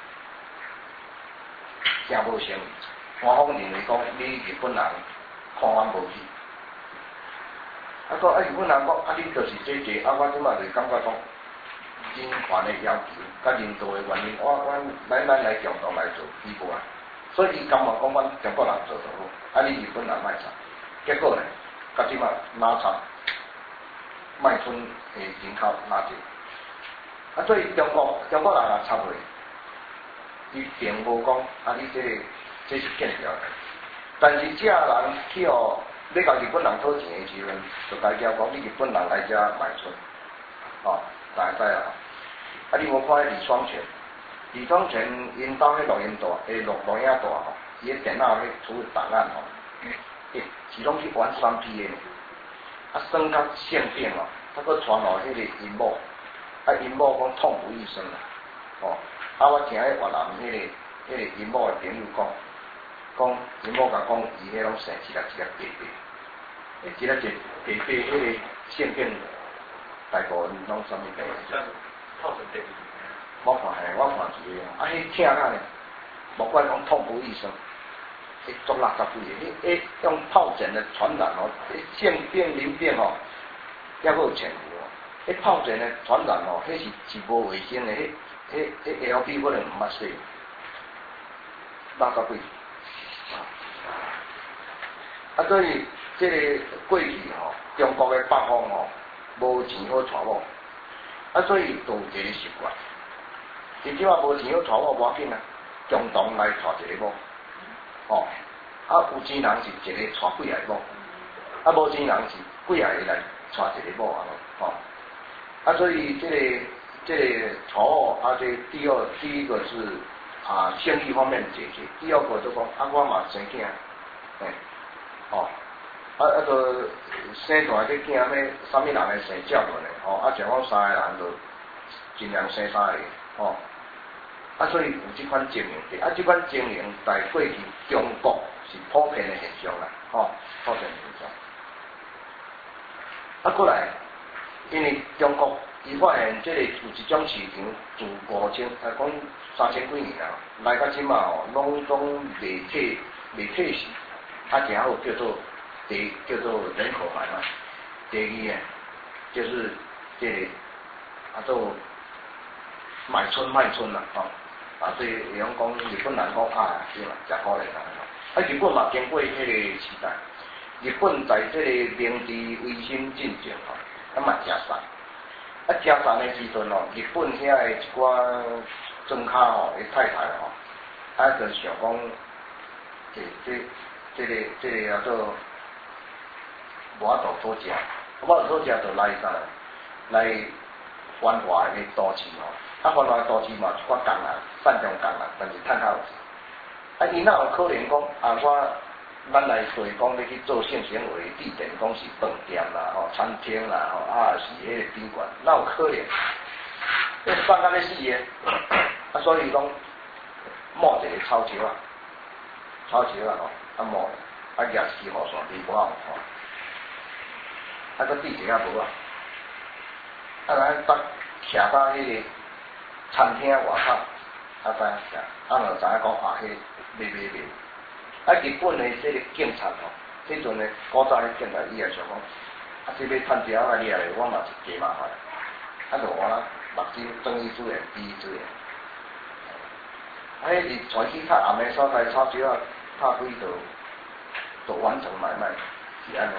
真无成立，官方认为讲你日本人看阮无去，啊个啊日本人讲啊你就是这个，啊我即马就感觉讲人权的要求，甲人道的原因，我我咱咱来共同来做伊无啊，所以伊甘愿讲阮中国人做就好，啊你日本人卖插，结果呢，甲即马拉插，卖春的人口拉少，啊所以中国中国人也插袂。伊并无讲，啊！你这个这是见条的，但是这人去哦，你甲日本人讨钱的时阵，就大家讲你日本人来遮买春，哦，大家知啦。啊，你无看李双全，李双全因兜迄录音带，诶录录影带吼，伊迄电脑迄处档案吼，诶，是拢去玩三 P 的，啊，算较相片哦，他佫传落迄个银幕，啊，银幕讲痛不欲生啦，哦。啊！我听迄越南迄、那个、迄、那个银幕的朋友讲，讲银幕甲讲，伊迄拢生一粒一粒白白，诶，一粒一白白迄个相片，大部分拢什么白？ 套成白。 我看嘿，我看是个，啊，迄疼啊呢，莫怪讲痛不欲生，迄足垃圾鬼个，迄迄用疱疹的传染哦，迄相片鳞片吼，抑佫有潜伏哦，迄疱疹的传染哦，迄是是无卫生的，迄。迄迄 L P 可能毋捌洗，垃圾鬼。啊，所以即个过去吼，中国的北方吼，无钱好娶某，啊，所以就有一个习惯，伊即马无钱好娶某无要紧啊，共同来娶一个某，吼、哦，啊，有钱人是一个娶几个某，啊，无钱人是几个来娶一个某啊，吼、哦，啊，所以即、这个。这个错啊，这第二第一个是啊生育方面解决，第二个就讲啊我嘛生囝，哎，哦，啊啊就生大个囝咩，啥物人会生照顾呢？哦，啊像我三个人就尽量生三个哦。啊，所以有即款经营的，啊，即款经营在过去中国是普遍的现象啦，哦，普遍现象。啊，过来，因为中国伊发现即个有一种市场，自五千啊讲三千几年啊，来到即嘛哦，拢总未退未退市，啊，然后叫做第叫做人口买卖，第二啊就是即、这个啊做买春卖春啦，哦。啊，所以会用讲日本人讲啊，对啦，食可怜啦。啊，日本嘛经过迄个时代，日本在这个明治维新进前吼，啊嘛食散，啊食散的时阵哦，日本遐个一寡庄卡吼，伊太太吼，啊就想讲，这这这个这个叫做无法度好食，无法度好食就来啥来繁华的都市吼。啊，繁华都市嘛，一寡工人，善良工人，但是趁较有钱。啊，伊哪有可能讲啊？我咱来做讲要去做性行为地点，讲是饭店啦、吼餐厅啦、吼啊是迄个宾馆，哪有可能？要放到咧死个，啊，所以讲摸一个草桥啊，草桥啊吼，啊摸，啊举四号线离无好吼，啊个地铁也无啊，啊咱搭徛到迄个。餐厅外口，啊知影食，啊就知影讲啊，迄卖卖卖。啊，日本的这个警察吼，迄阵的古早的警察伊也想讲，啊，这要趁钱啊，你来，我嘛是加麻烦。啊，就我啦，目睭睁伊主任，闭伊主任。啊，迄是传去较暗的所在，炒少啊，拍开就就完成买卖，是安尼。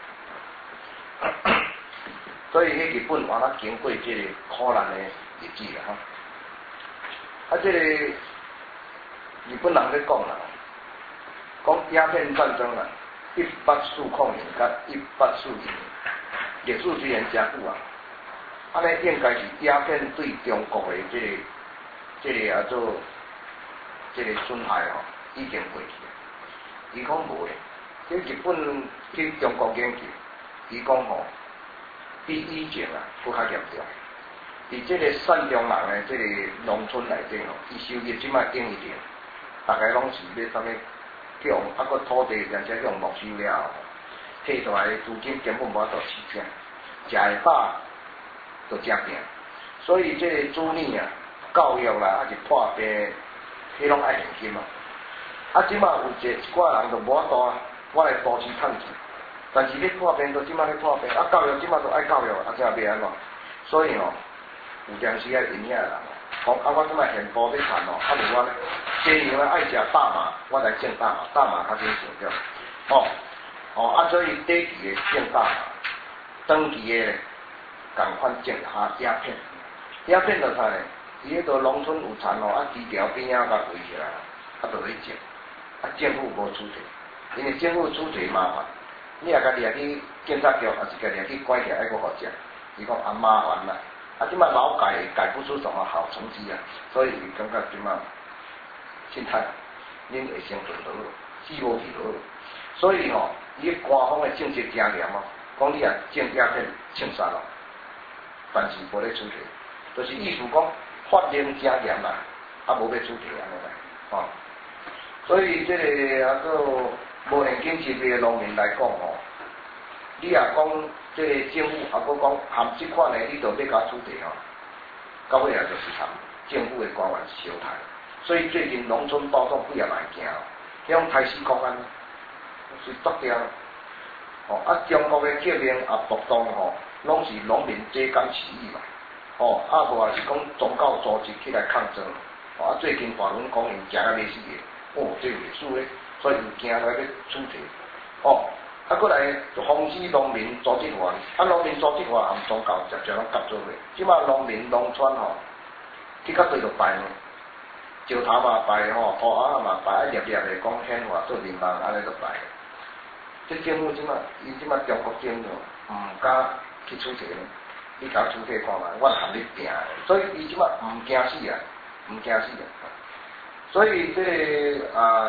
所以迄日本话他经过这个苦难的日子啦，吼。啊，这个日本人咧讲啦，讲鸦片战争啦，一八四抗年甲一八四零，历史虽然真久啊，安尼应该是鸦片对中国的这个这个啊做这个损害吼，已经过去。伊讲无诶，这日本去中国研究，伊讲吼，比以前啊搁较严重。伫这个善良人的这个农村内底吼，伊收入即摆紧一点，大概拢是要啥物用，啊个土地而且用没收了，摕出来的资金根本无法度持平，食会饱就真拼。所以这个子女啊，教育啦，还是破病，迄拢爱现金啊。啊，即摆有一一寡人就无法度啊，我来都市趁钱，但是你破病就即摆咧破病，啊教育即摆就爱教育，啊这变安怎？所以哦。有当时啊，因遐人讲啊，我即摆现煲要趁哦，啊无我咧，经营咧爱食大麻，我来种大麻，大麻较紧上着。哦哦，啊所以短期的种大麻，长期的共款种下鸦片，鸦片就啥咧？伊迄个农村有田哦，啊枝条边仔甲围起来，啊就咧种，啊政府无处理，因为政府处理麻烦，你也家己也去警察局，还是家己也去关起来，还佫好食，伊讲啊麻烦啦。啊，即摆劳改改不出什么好成绩啊，所以感觉即摆心态，恁会生存落，死无去落。所以吼、哦，伊官方的政策真严哦，讲你啊种鸦片枪杀咯，但是无咧处理，就是意思讲法令真严啦，啊无要处理安尼啦，哦。所以这个啊个无现金支配的农民来讲吼、哦，你啊讲。这个政府啊，佫讲含即款的，你就要甲处理吼，到尾啊就是含政府的官员小台。所以最近农村暴动几啊万件哦，迄种台式公安是剁掉。哦，啊中国的革命啊暴动吼，拢是农民揭竿起义嘛。哦，啊无也是讲宗教组织起来抗争。哦，啊最近法轮功因食啊要死个，哦，这个历史咧，所以有惊来要处理。哦。啊，过来就防止农民组织化，啊，农民组织化含宗教直接拢夹做伙。即马农民农村吼，去到对就拜呢，石头嘛拜吼，土鸭嘛拜，啊粒粒的讲显化做面包，安尼就拜。即政府即马，伊即马中国政府毋敢去处理呢，你甲处理看觅，我含你拼的，所以伊即马毋惊死啊，毋惊死啊。所以这个啊。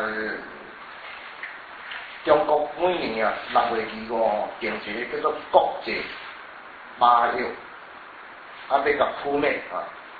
中国每年啊六月二五定一个叫做国际麻药，啊要甲扑灭啊，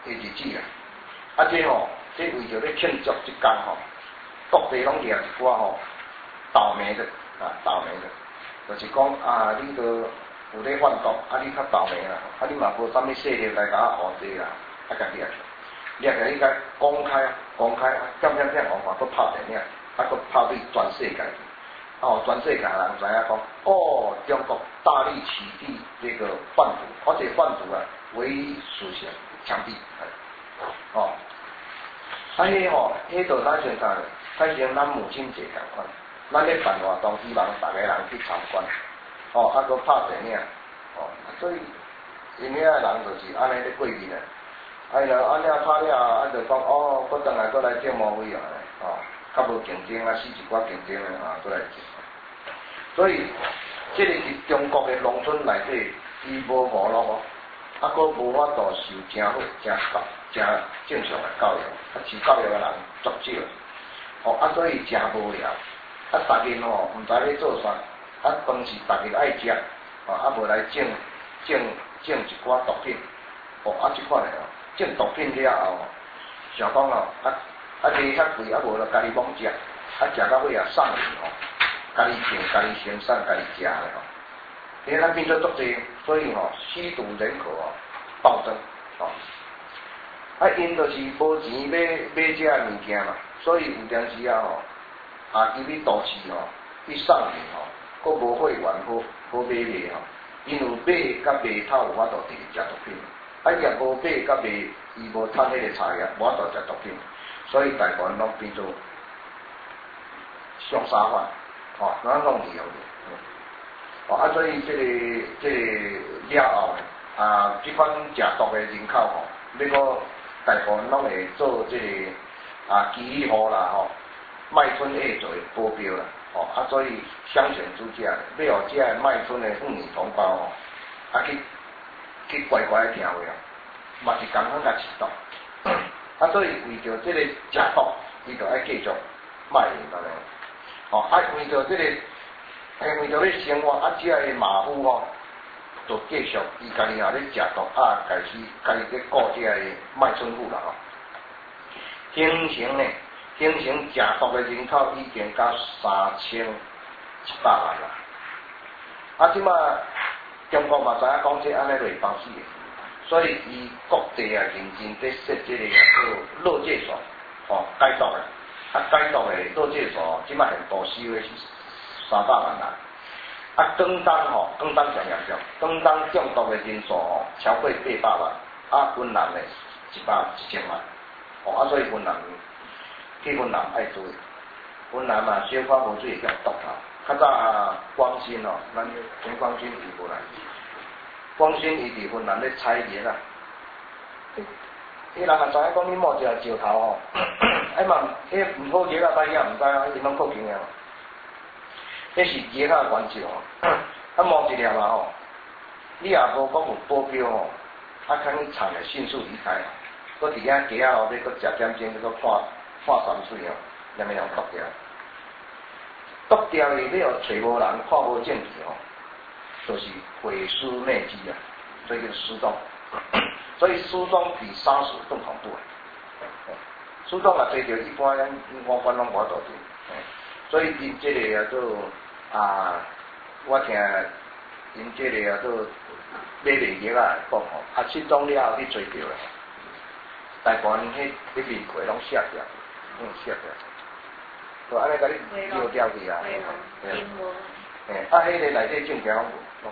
日子啊，啊这吼，这为着咧庆祝即天吼，各地拢掠一寡吼倒霉的啊，倒霉的，就是讲啊，你都有咧贩毒，啊你较倒霉啦，啊你嘛无啥物势力来甲我学这啦，啊甲掠去，掠起来应该公开公开，点点点，我看都拍电影，啊搁拍对全世界。哦，全世界人知影讲，哦，中国大力取缔这个贩毒，而且贩毒啊，唯一实行枪毙。哦，啊，迄吼，迄就咱先讲，咱像咱母亲节共款，咱咧办活动，希望大家人去参观。哦，啊，搁拍电影，哦，所以因遐人就是安尼咧过日啊。啊，然后安尼拍了，啊，就讲哦，搁转来搁来挣毛费啊，哦。较无竞争啊，死一寡竞争的啊，过来做。所以，这个是中国的农村内底，伊无网络哦，啊，佫无法度受真好、真教、真正常的教育，啊，受教育的人足少，哦，啊，所以真无聊，啊，逐日吼毋知咧做啥，啊，饭是逐日爱食，哦，啊，无来种种种一寡毒品，哦，啊，即款的哦，种毒品了后，想讲哦，啊。啊，价遐贵，啊无就家己罔食，啊食到尾啊送去吼，家己种、家己生产、家己食的吼，因为咱变做足济，所以吼吸毒人口哦暴增，吼，啊因就是无钱买买这物件嘛，所以有阵时啊吼，啊伊去都市吼，去送去吼，佫无会员好好买卖吼，因有买甲卖透有法度直直食毒品，啊伊也无买甲卖，伊无趁迄个茶叶，无法度食毒品。所以台湾拢变做上沙饭，哦，咱拢利用的，哦啊，所以这个这个了后啊，这款食毒的人口吼，要个台湾拢会做这个啊，基于户啦吼，卖春会做保镖啦，哦啊，所以相信主者，要互这卖春的妇女同胞吼，啊去去乖乖听话啊，嘛是共款甲吃毒。啊，所以为着这个食毒，伊就爱继续卖安尼。哦，啊为着这个，诶为着咧生活，啊只个马夫吼，就继续伊家己也咧食毒，啊开始家己咧顾这个卖春妇啦吼。形成呢，形成食毒的人口已经到三千一百万啦。啊，即马中国嘛知影讲这安尼就会放死的。所以，伊各地啊，认真在设这个叫落戒所，哦，解毒的，啊，解毒的落戒所，即摆现部收的是三百万人，啊，广东吼，广东上严重，广东中毒的人数吼超过八百万，啊，云南的一百一千万，哦，啊，所以云南去云南爱做，云南嘛，小可无水中毒啊，较早光新哦，咱陈光新伊过来。光新伊伫云南咧采叶啦，迄人也知影讲你莫食石头吼，哎嘛，迄毋好叶啊，大家毋知啊，伊拢靠近个，迄是叶啊原石吼，啊摸一粒嘛吼，你也无讲有保镖吼，啊肯去藏诶迅速离开，搁伫遐街仔后尾搁食点钟，搁看看山水哦，连咪用剁掉，剁掉伊你互找无人，看无证据吼。就是毁尸灭迹啊，所以叫失踪。所以失踪比杀死更恐怖啊！失踪啊，追着一般一般般拢无法度做。所以因这个啊做啊，我听因这个啊做买卖业啊讲吼，啊失踪了后去追着啦，台湾迄迄面皮拢卸掉，嗯卸掉，就安尼甲你丢掉去啊。诶，啊，迄个内底证件拢无，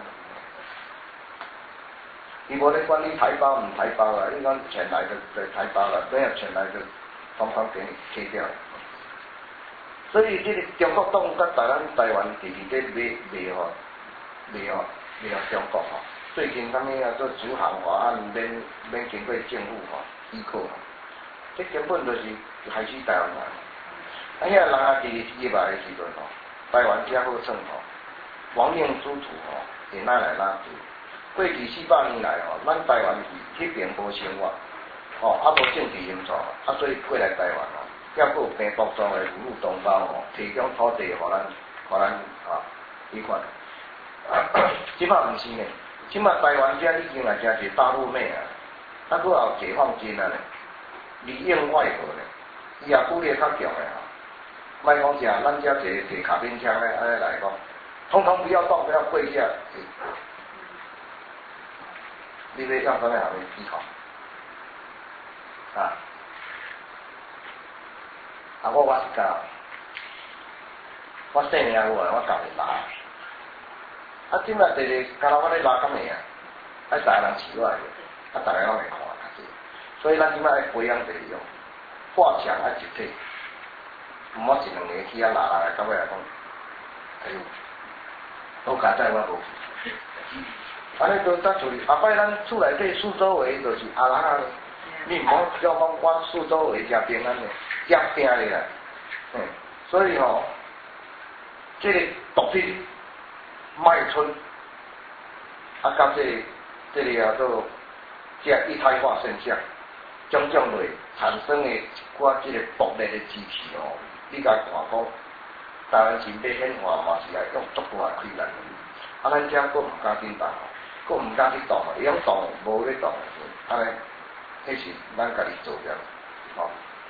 伊无咧管你台胞毋台胞啦，你讲钱来就就台胞啦，等下钱来就统统给你切掉。所以这个中国党甲台湾台湾直直咧卖卖吼，卖吼卖互中国吼。最近啥物啊做主航法案免免经过政府吼依靠，这根本就是害死台湾人。啊，遐人啊，第二一入来的时阵吼，台湾遮好耍吼。亡命之徒吼，会哪来哪去？过去四百年来吼，咱台湾是迄边无生活，吼啊无政治因素，啊所以过来台湾吼，还佫有病毒状的侮辱同胞吼，提供土地互咱，互咱啊迄款。即摆毋是呢，即摆台湾遮已经来遮是大陆妹啊， 啊，佫有解放军啊咧，里应外合咧，伊也鼓励较强诶吼。莫讲啥，咱遮坐坐卡宾枪咧，安尼来讲，通通不要动，不要跪下。你要用什么行业思考？啊？啊，我我是教，我细命我我教你拉。啊，即摆直直，敢若我咧拉咁尔啊，啊，逐个人饲我个，啊，逐个拢会看啊，所以咱即摆爱培养第二种，画墙爱集体，毋好一两个去啊拉拉个，到尾来讲，哎呦，好佳哉我无去。安尼都当处理，后摆咱厝内底四周围就是阿人啊，你毋好叫讲我四周围诚平安嘞，夹拼咧啦，嗯，所以吼，这个毒品、麦春，啊，甲这个、这个叫做这一胎化现象，种种类产生的一寡这个暴力的支持哦，你甲看讲，台湾前辈演化嘛是来用足大的困难，啊，咱遮佫毋敢紧动。佫毋敢去动，伊讲动无咧动，安尼，迄是咱家己做了，吼、哦。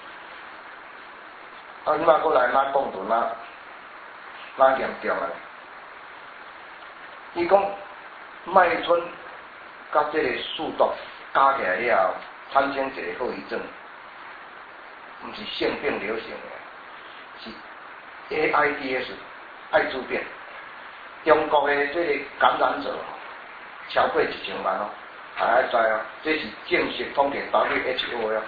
啊，即摆佫来哪讲到哪哪严重啊？伊讲麦春甲即个数毒加起来了后，产生一个后遗症，毋是性病流行的，是 A I D S 艾滋病，中国的即个感染者。超过一千万哦，还爱知哦，这是正式统计 W H O 哦，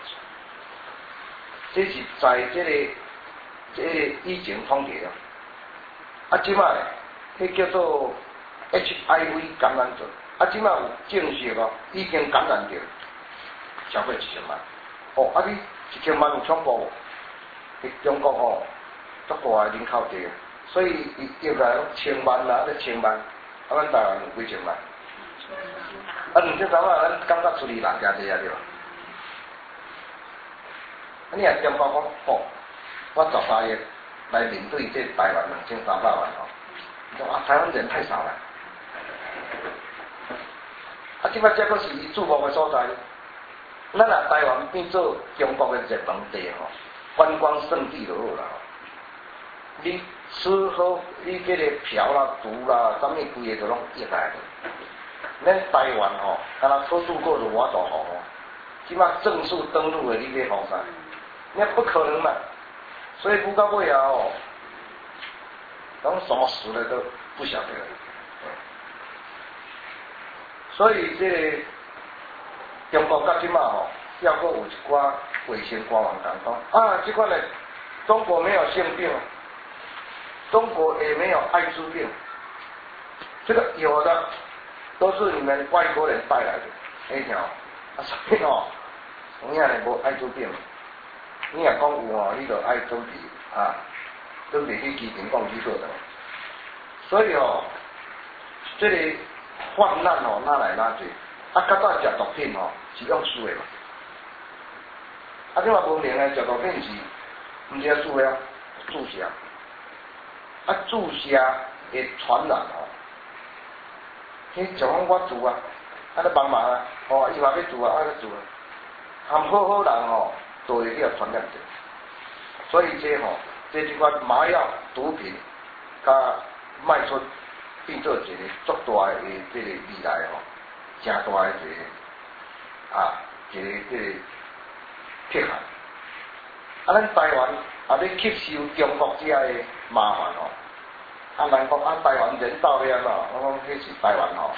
这是在这个这个疫情统计哦。啊，即摆迄叫做 H I V 感染者，啊，即摆有证实哦，已经感染着超过一千万。哦，啊，你一千万有恐怖无？中国哦，足大个人口地，所以伊叫来千万啦，咧千万。啊，咱台湾有几千万，啊，两千三万，咱感觉出去人家济啊对吧？啊，你若中国讲，哦，我十三亿来面对这台湾两千三百万哦，你讲啊，台湾人太少了。啊，即摆这个是伊注目的所在，咱若台湾变做中国的热门地吼，观光胜地就好啦。你吃喝，你这个嫖啦、毒啦，啥物规个都拢入来。咱台湾吼，敢若偷渡过的我大红哦，即摆正式登陆的你要防啥？那不可能嘛。所以不到尾啊哦，咱什么死的都不晓得。所以这个中国到即摆吼，要阁有一寡卫生官员讲讲啊，这款的中国没有性病。中国也没有艾滋病，这个有的都是你们外国人带来的。那条啊，所以哦，同样的无艾滋病，你若讲有哦，你就爱准备啊，准备去机场讲去做的。所以哦，这个泛滥哦，哪来哪去？啊，较早食毒品哦，是用输的嘛。啊，即嘛无明的食毒品是，毋是输的啊，注射。啊，注射会传染哦，迄就讲我做啊，啊咧帮忙啊，哦，伊嘛要做啊，啊咧做啊，含好好人哦，都会去传染着。所以这吼、哦，这即款麻药、毒品，甲卖出变做一个足大的这个未来吼、哦，诚大的一个啊，一个这个缺陷。啊，咱台湾也要吸收中国遮的麻烦哦。啊，人讲啊，台湾人到了咯，我讲迄是台湾吼，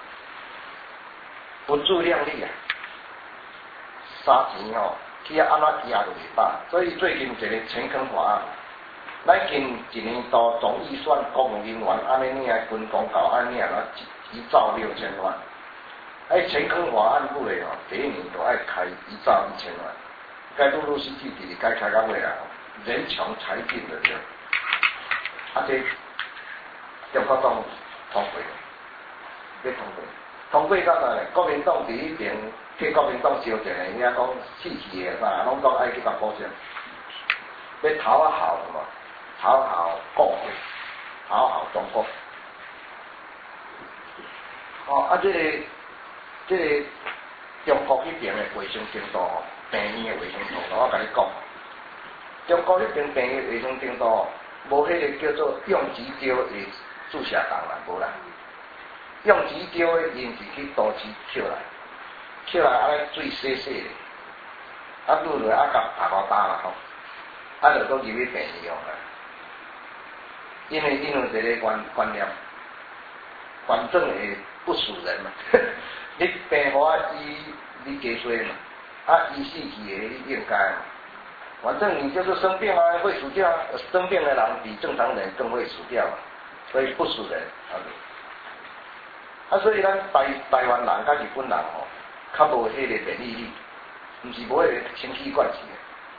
不自量力啊，沙钱吼，去啊安怎压就袂饱。所以最近一个钱坑法案，咱近一年度总预算公务人员安尼领的军工搞安领了一兆六千万，哎，钱坑法案过来吼，第一年就爱开一兆一千万。该陆陆续续伫咧该开到尾啊，人穷财尽的对，啊这中国党通过，要通过，通过到哪咧？国民党伫迄边去国民党烧钱的，遐讲死气的啥，拢讲爱去甲保证，要讨好嘛，讨好国会，讨好中国。哦啊，这个这个中国迄边的卫生程度吼，病院的卫生程度，我甲你讲，中国迄边病院的卫生程度，无迄个叫做用指雕的注射筒啦，无啦。用指雕的因是去刀子捡来，捡来安尼水洗洗的，啊愈落啊甲打包打啦吼，啊就搁入去病院用啦。因为因为一个观观念，反正会不死人嘛。你病好啊医，你加衰嘛，啊医死去的你应该嘛。反正你就是生病啊，会死掉啊。生病的人比正常人更会死掉嘛，所以不死人啊。啊，所以咱台台湾人甲日本人吼，较无迄个免疫力，毋是无迄个清气管系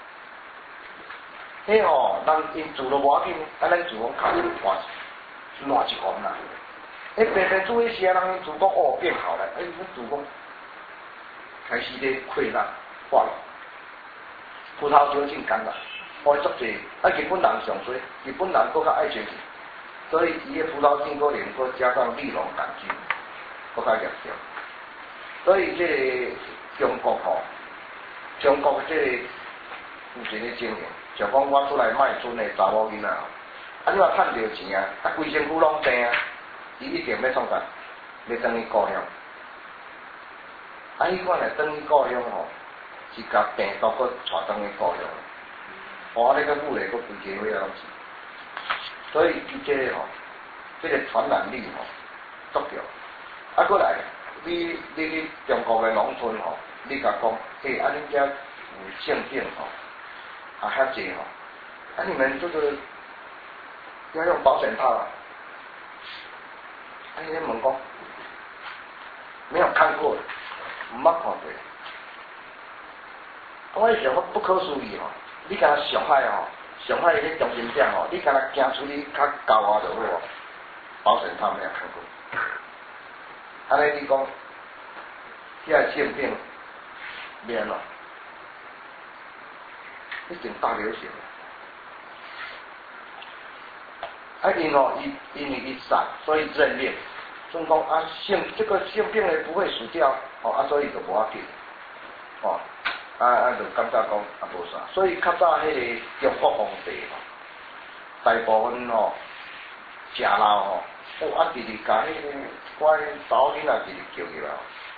的。迄吼，人因住都无要紧，啊，咱住讲脚换换一环啦。迄平平住迄时啊，人因住讲哦变好了，哎，阮住讲开始咧溃烂化脓，葡萄球菌感染，害足济。啊，日本人上多，日本人搁较爱清气，所以伊个葡萄菌可能搁加上利溶杆菌。搁较严重，所以这个中国吼，中国这个有一个情形，就讲我出来卖春的查某囡仔，啊你话趁着钱啊，啊规身躯拢病啊，伊一定要创啥？要转去故乡，啊迄款来转去故乡吼，是甲病毒搁带转去故乡，哦啊你个母嘞搁规家伙拢是，所以伊这个吼，这个传染力吼足强。啊，过来，你你去中国的农村吼，你甲讲，诶、欸，啊，恁遮有性病吼，啊，遐济吼，啊，你们这个要用保险套啊？啊，伊咧问讲，没有看过，毋捌看过。我想讲不可思议吼，你敢若上海吼，上海迄中心店吼，你敢若行出去较高啊就好，保险套没有看过。安尼你讲，遐性病免咯，一定大流行。啊，因哦，伊因为伊散，所以认命。所以讲啊，性这个性病呢不会死掉，哦啊，所以就无要紧，哦，啊啊就感觉讲啊无啥。所以较早迄个中国皇帝吼，大部分吼食老吼。哦，啊，直直甲迄个我迄查某囡仔直直叫去啦。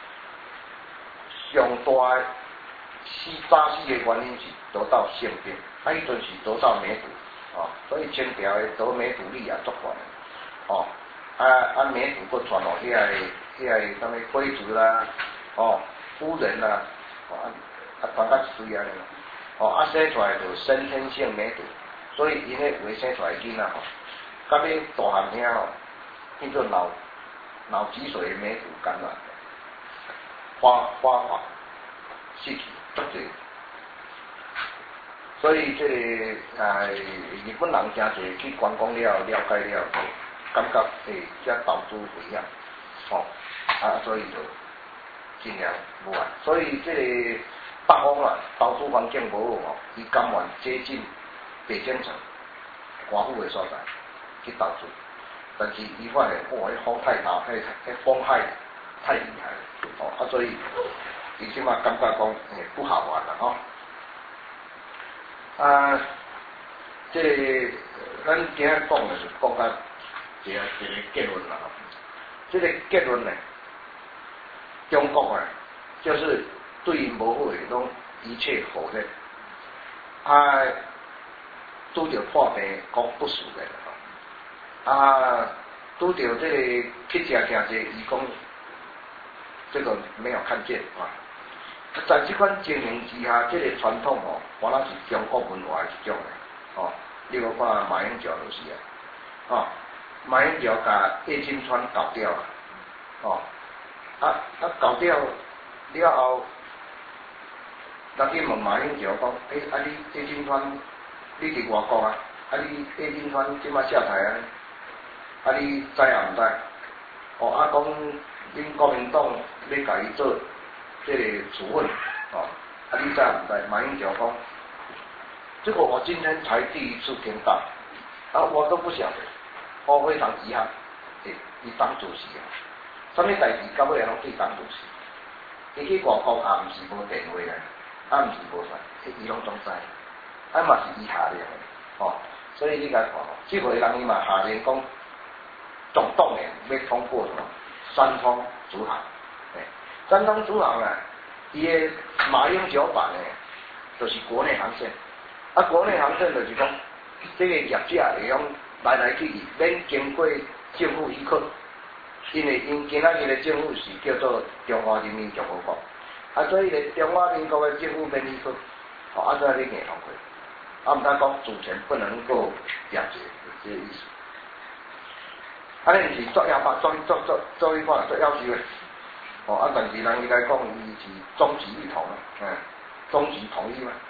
上大的死早死的原因是得到性病，啊，迄阵是得到梅毒，哦，所以清朝的得梅毒率也足悬的，哦，啊啊梅毒佫传落遐个遐个啥物贵族啦，哦，夫人啦，哦啊啊传甲一堆安尼，哦啊生出来就先天性梅毒，所以因迄有生出来囡仔吼，到尾大汉兄吼。叫做脑脑脊髓梅毒感染，花花黄死去足济，所以这个啊日本人真侪去观光了了解了，感觉诶遮岛主不一样，哦啊所以就尽量无啊，所以这个北方啊岛主环境无好哦，伊甘愿接近北京城官府的所在去岛主。但是伊发现，哇，迄风太大，迄迄风害太厉害了，哦，啊，所以伊即马感觉讲，诶，不好玩啦，吼、哦。啊，这个咱今日讲的是讲到一个一个结论啦，这个结论呢，中国啊，就是对无好的拢一切否认，啊，拄着破病讲不死的。啊，拄到这个去食诚济，伊讲这个没有看见啊。在这款情形之下，这个传统哦，我那是中国文化一种的哦。你如看马英九就是啊，哦，马英九甲叶金川搞掉了，哦，啊啊搞掉了后，人去问马英九讲，诶、欸，啊你叶金川你伫外国啊？啊你叶金川即马下台啊？啊，你知也毋知？哦，啊，讲恁国民党要甲伊做这个处分，哦，啊，你知也毋知？马英九讲，这个我今天才第一次听到，啊，我都不晓得，我非常遗憾，诶，伊党主席啊，什么代志到尾拢对党主席， 伊去外国也毋是无电话啊，啊毋是无啥，伊拢总知，啊嘛是伊下令的，吼、哦，所以你甲看吼，即回人伊嘛下令讲，总动员要通过什么三通主航，诶，三通主航啊，伊的马英九版的，就是国内航线，啊国内航线就是讲，这个业者会用来来去去，免经过政府许可。因为因今仔日的政府是叫做中华人民共和国，啊，所以咧中华民国的政府免许可，哦，啊，所以你硬通过，啊，毋通讲主权不能够了解，这个意思。啊，你毋是作要法，作作作作一法作要求的，哦，啊，但是人伊来讲，伊是终极一统，嗯，终极统一嘛。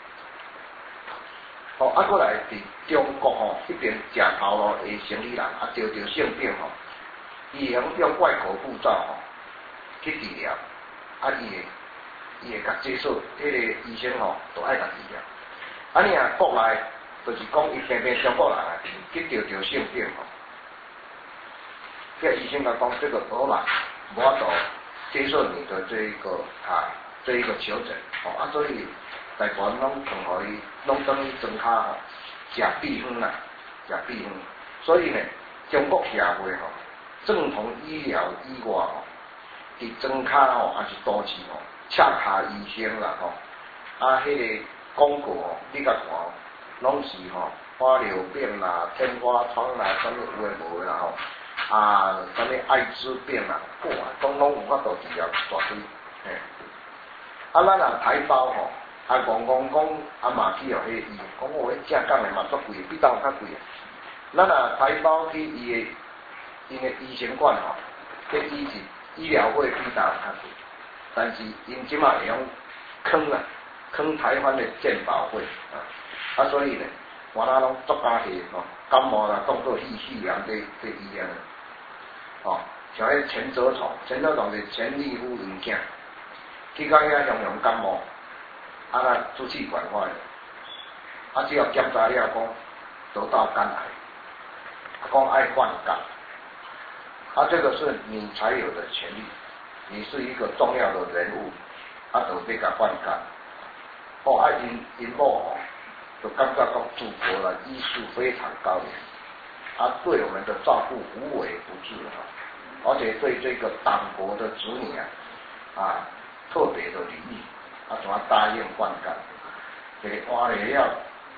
哦，啊，过来伫中国吼，迄边食头路的生意人，啊，招招性病吼。伊会用外口护照吼去治疗，啊伊会伊会甲接受，迄个医生吼都爱甲治疗。啊你啊国内就是讲伊偏偏中国人啊去得着性病吼，这医生来讲这个无啦，无法度接受你的这一个啊这一个求诊，哦啊所以大部分拢同互伊拢等于装卡吼食秘方啦，食秘方，所以呢中国社会吼。正统医疗以外吼，伫庄卡吼还是都市吼，恰下医生啦吼，啊，迄、那个广告吼，你甲看吼，拢是吼花柳病啦、天花疮啦，啥物有诶无诶啦吼，啊，啥物艾滋病啦，哇，拢拢有法度治疗大堆，嘿，啊，咱若台胞吼，啊，讲讲讲，啊嘛去互迄个医，讲我迄正港诶嘛足贵，比当较贵，咱若台胞去伊诶。因为医生馆吼，迄医治医疗费比大较贵，但是因即马会用坑啊，坑台湾的健保费啊，啊所以呢，我那拢足加去吼，感冒啦当做细细样在在医院，吼，像迄前泽虫，前泽虫是前立夫因囝，去到遐用用感冒，啊那支气管坏，啊只要检查了讲得到肝癌，啊讲爱换肝。啊，这个是你才有的权利，你是一个重要的人物，啊，就要甲换肝。哦，啊，因因某哦，就感觉讲祖国的医术非常高明，啊，对我们的照顾无微不至哈，而且对这个党国的子女啊，啊，特别的礼遇，啊，怎么答应换肝？这个换了要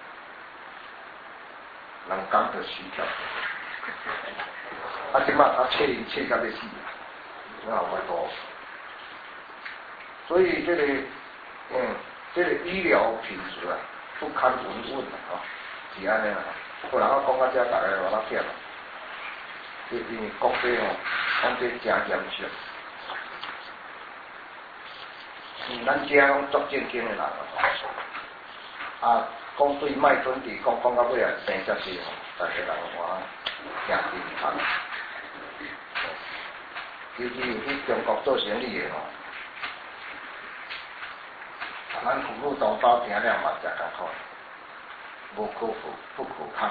人讲的需要。啊，即马啊，切切到要死，我有法度。所以这个，嗯，这个医疗品质啊，不堪闻问啊，是安尼啊。不然我讲到这，大家话那骗了，因因为国际哦，讲这真严肃。嗯，咱遮拢足正经的人啊，讲对卖准地，讲讲到尾啊，生这些吼，大家人话听听看。尤其有去中国做生意的吼，咱父母同胞听了嘛真艰苦，无可负不可抗。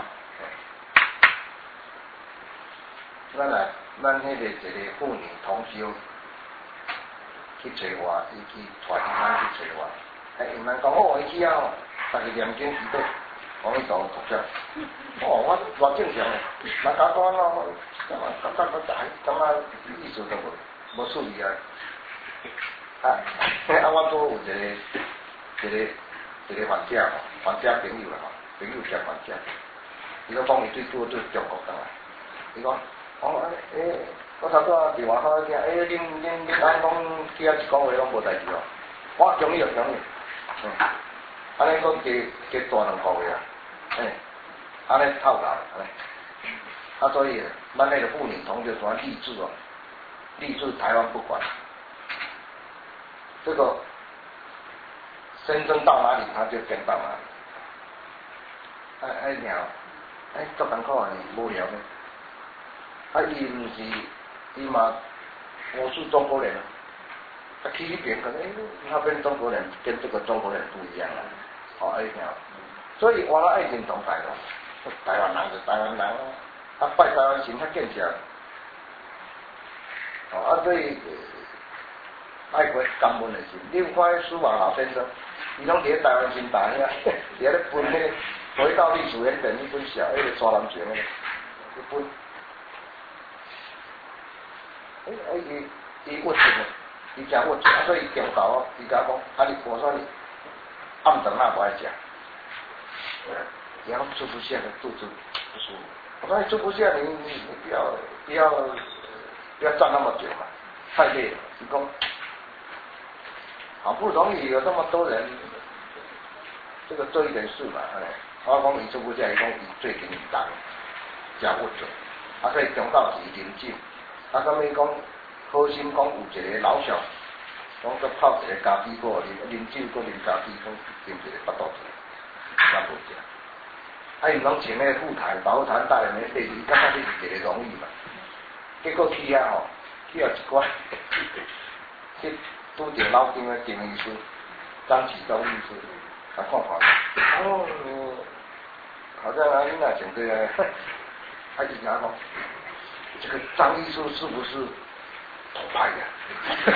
咱来，咱迄个一个妇女同修去找我，伊去带咱去找我，哎，因咱讲哦，伊去啊，逐个念经祈祷，讲伊做读者，哦，我偌正常诶，人家讲咯。咁啊，感觉我大，咁啊意思都无，无注意啊。啊，啊，我做有一个一个一个患者吼，患者朋友啦吼，朋友兼患者，伊讲讲伊对做做中国人来，伊讲，哦，诶，我头拄啊电话好听，诶，恁恁恁翁讲去啊一个月拢无代志哦，我中意就中意，嗯，安尼讲加加大两个月啊，诶，安尼透达，安尼。啊，所以咱那个妇女同学喜欢励志哦，励志台湾不管，这个先生到哪里他就跟到哪里。哎哎鸟，哎做艰苦啊，无聊呢。啊，伊唔是，伊嘛，我是中国人，啊去那边可能那边中国人跟这个中国人不一样啊，哦哎鸟，所以我爱认同台湾，台湾人就台湾人啊。啊，拜台湾神较见识，哦啊，所以爱过感恩的心。你有看迄苏王老先生，伊拢伫咧台湾新大遐，伫咧分迄回到历史原点迄本小，迄个沙南泉迄个，迄本，诶，啊伊伊活着，伊真活着，啊所以伊中昼哦，伊甲讲，啊你我说你暗顿啊无爱食，然后吃不下的肚子不舒服。我说你吃不下，你你你不要不要不要站那么久嘛，太累了。你讲好不容易有这么多人，这个做一点事嘛，哎，我讲伊吃不下，伊讲伊最紧张，真活着，啊所以中昼时啉酒，啊咁伊讲好心讲有一个老小，讲佮泡一个咖啡果，啉啉酒佮啉咖啡，讲啉一个巴肚子，真无食。啊，伊拢穿迄个副台、保护台带的，第二感觉你是一个容易嘛。结果去遐吼，去了一寡，去拄着老张的金医师、张启忠医师，来看看。哦，好像啊，你那讲对啊，他就讲讲，这个张医师是不是偷拍的？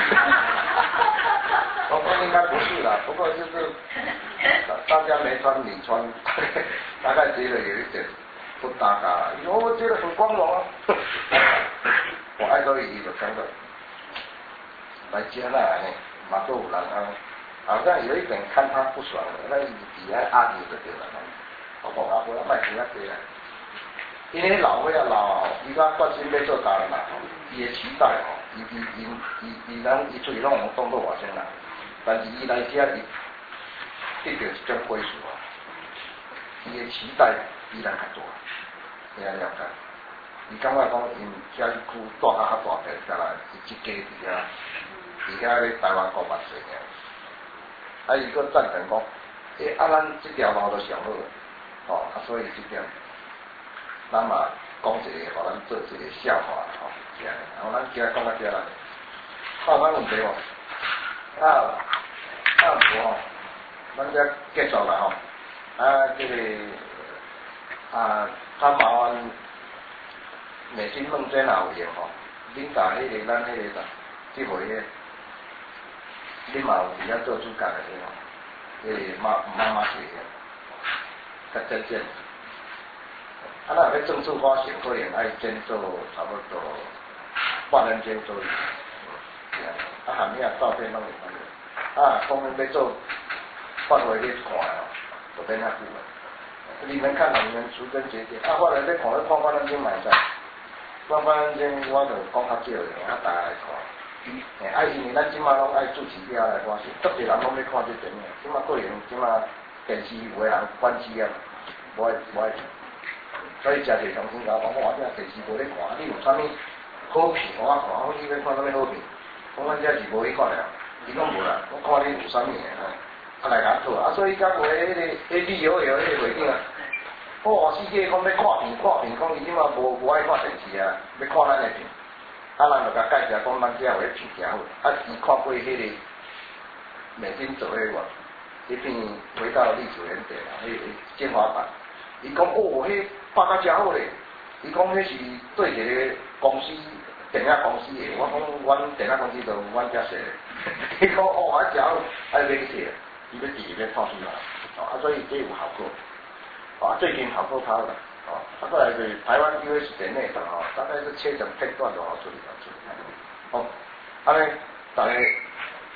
我说应该不是啦，不过就是大家没穿你穿，大概觉得有一点不搭嘎。因为我觉得很光荣啊。我爱到伊就讲到来接纳呢，马都有人啊，好像有一点看他不爽的，那底下阿弟就对了，我讲阿伯要卖钱啊对啦。因为老岁啊老，伊讲决心要做大人嘛，伊的期待吼，伊伊伊伊伊人伊嘴拢有当作外省人。但是伊来遮，伊得到一种归属啊，伊的期待依然较大，你了解？伊感觉讲因遮一区住较较大地，下来一家伫遐，伫遐咧台湾搞办事尔。啊，伊佫赞成讲，诶、欸，啊，咱即条路就上好，吼、哦，啊，所以即点，咱嘛讲一个，互咱做一个笑话，吼、哦，是安尼。然后咱今仔讲到遮啦，看有啥问题无？啊，啊无吼，咱遮结束啦吼。啊，这个啊，较麻烦，内心问这哪有用吼？恁甲迄个咱迄个啥，即回个，恁嘛有伫遐做主干的个吼，迄个妈妈妈姐个，较渐渐。啊，咱要正式发行，可能爱先做差不多半年前左右。啊，含遐照片拢会看到，啊，讲要做发回去看哦，就变遐久了。你们看你们逐根节点，啊，我来要看，要看半年前买在，半半年前我就讲较少的，啊，大家来看。诶，啊，因为咱即马拢爱主持遐来看，是足侪人拢要看这电影，即马个人即马电视有个人关机啊，无爱无爱看，所以真侪重新甲我讲，我这电视无咧看，你有啥物好片我看，我你要看啥物好片？我讲这是无去看了，伊讲无啦，我看你有啥物啊？啊来甲做啊，所以甲话迄个迄旅游游迄个会长啊，哦，世界讲要看片看片，讲伊即马无无爱看电视啊，要看咱的片，啊咱就甲介绍讲咱遮有迄片真好，啊伊看过迄个美金做迄个，迄片回到历史原点啊，迄个精华版，伊讲哦，迄拍甲真好咧，伊讲迄是对一个公司。电影公司的，我讲阮电影公司就阮遮说的，伊讲哦，啊食好，啊买去摕，伊要自己要套出来，哦，啊所以这有效果，哦，最近效果好了，哦，啊过来是台湾 U S 电内的哦，大概是切成片段就好处理好处理，哦，安尼大家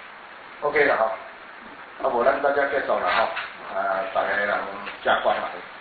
OK 了哈，啊无咱大家结束了哈，啊大家人加关嘛。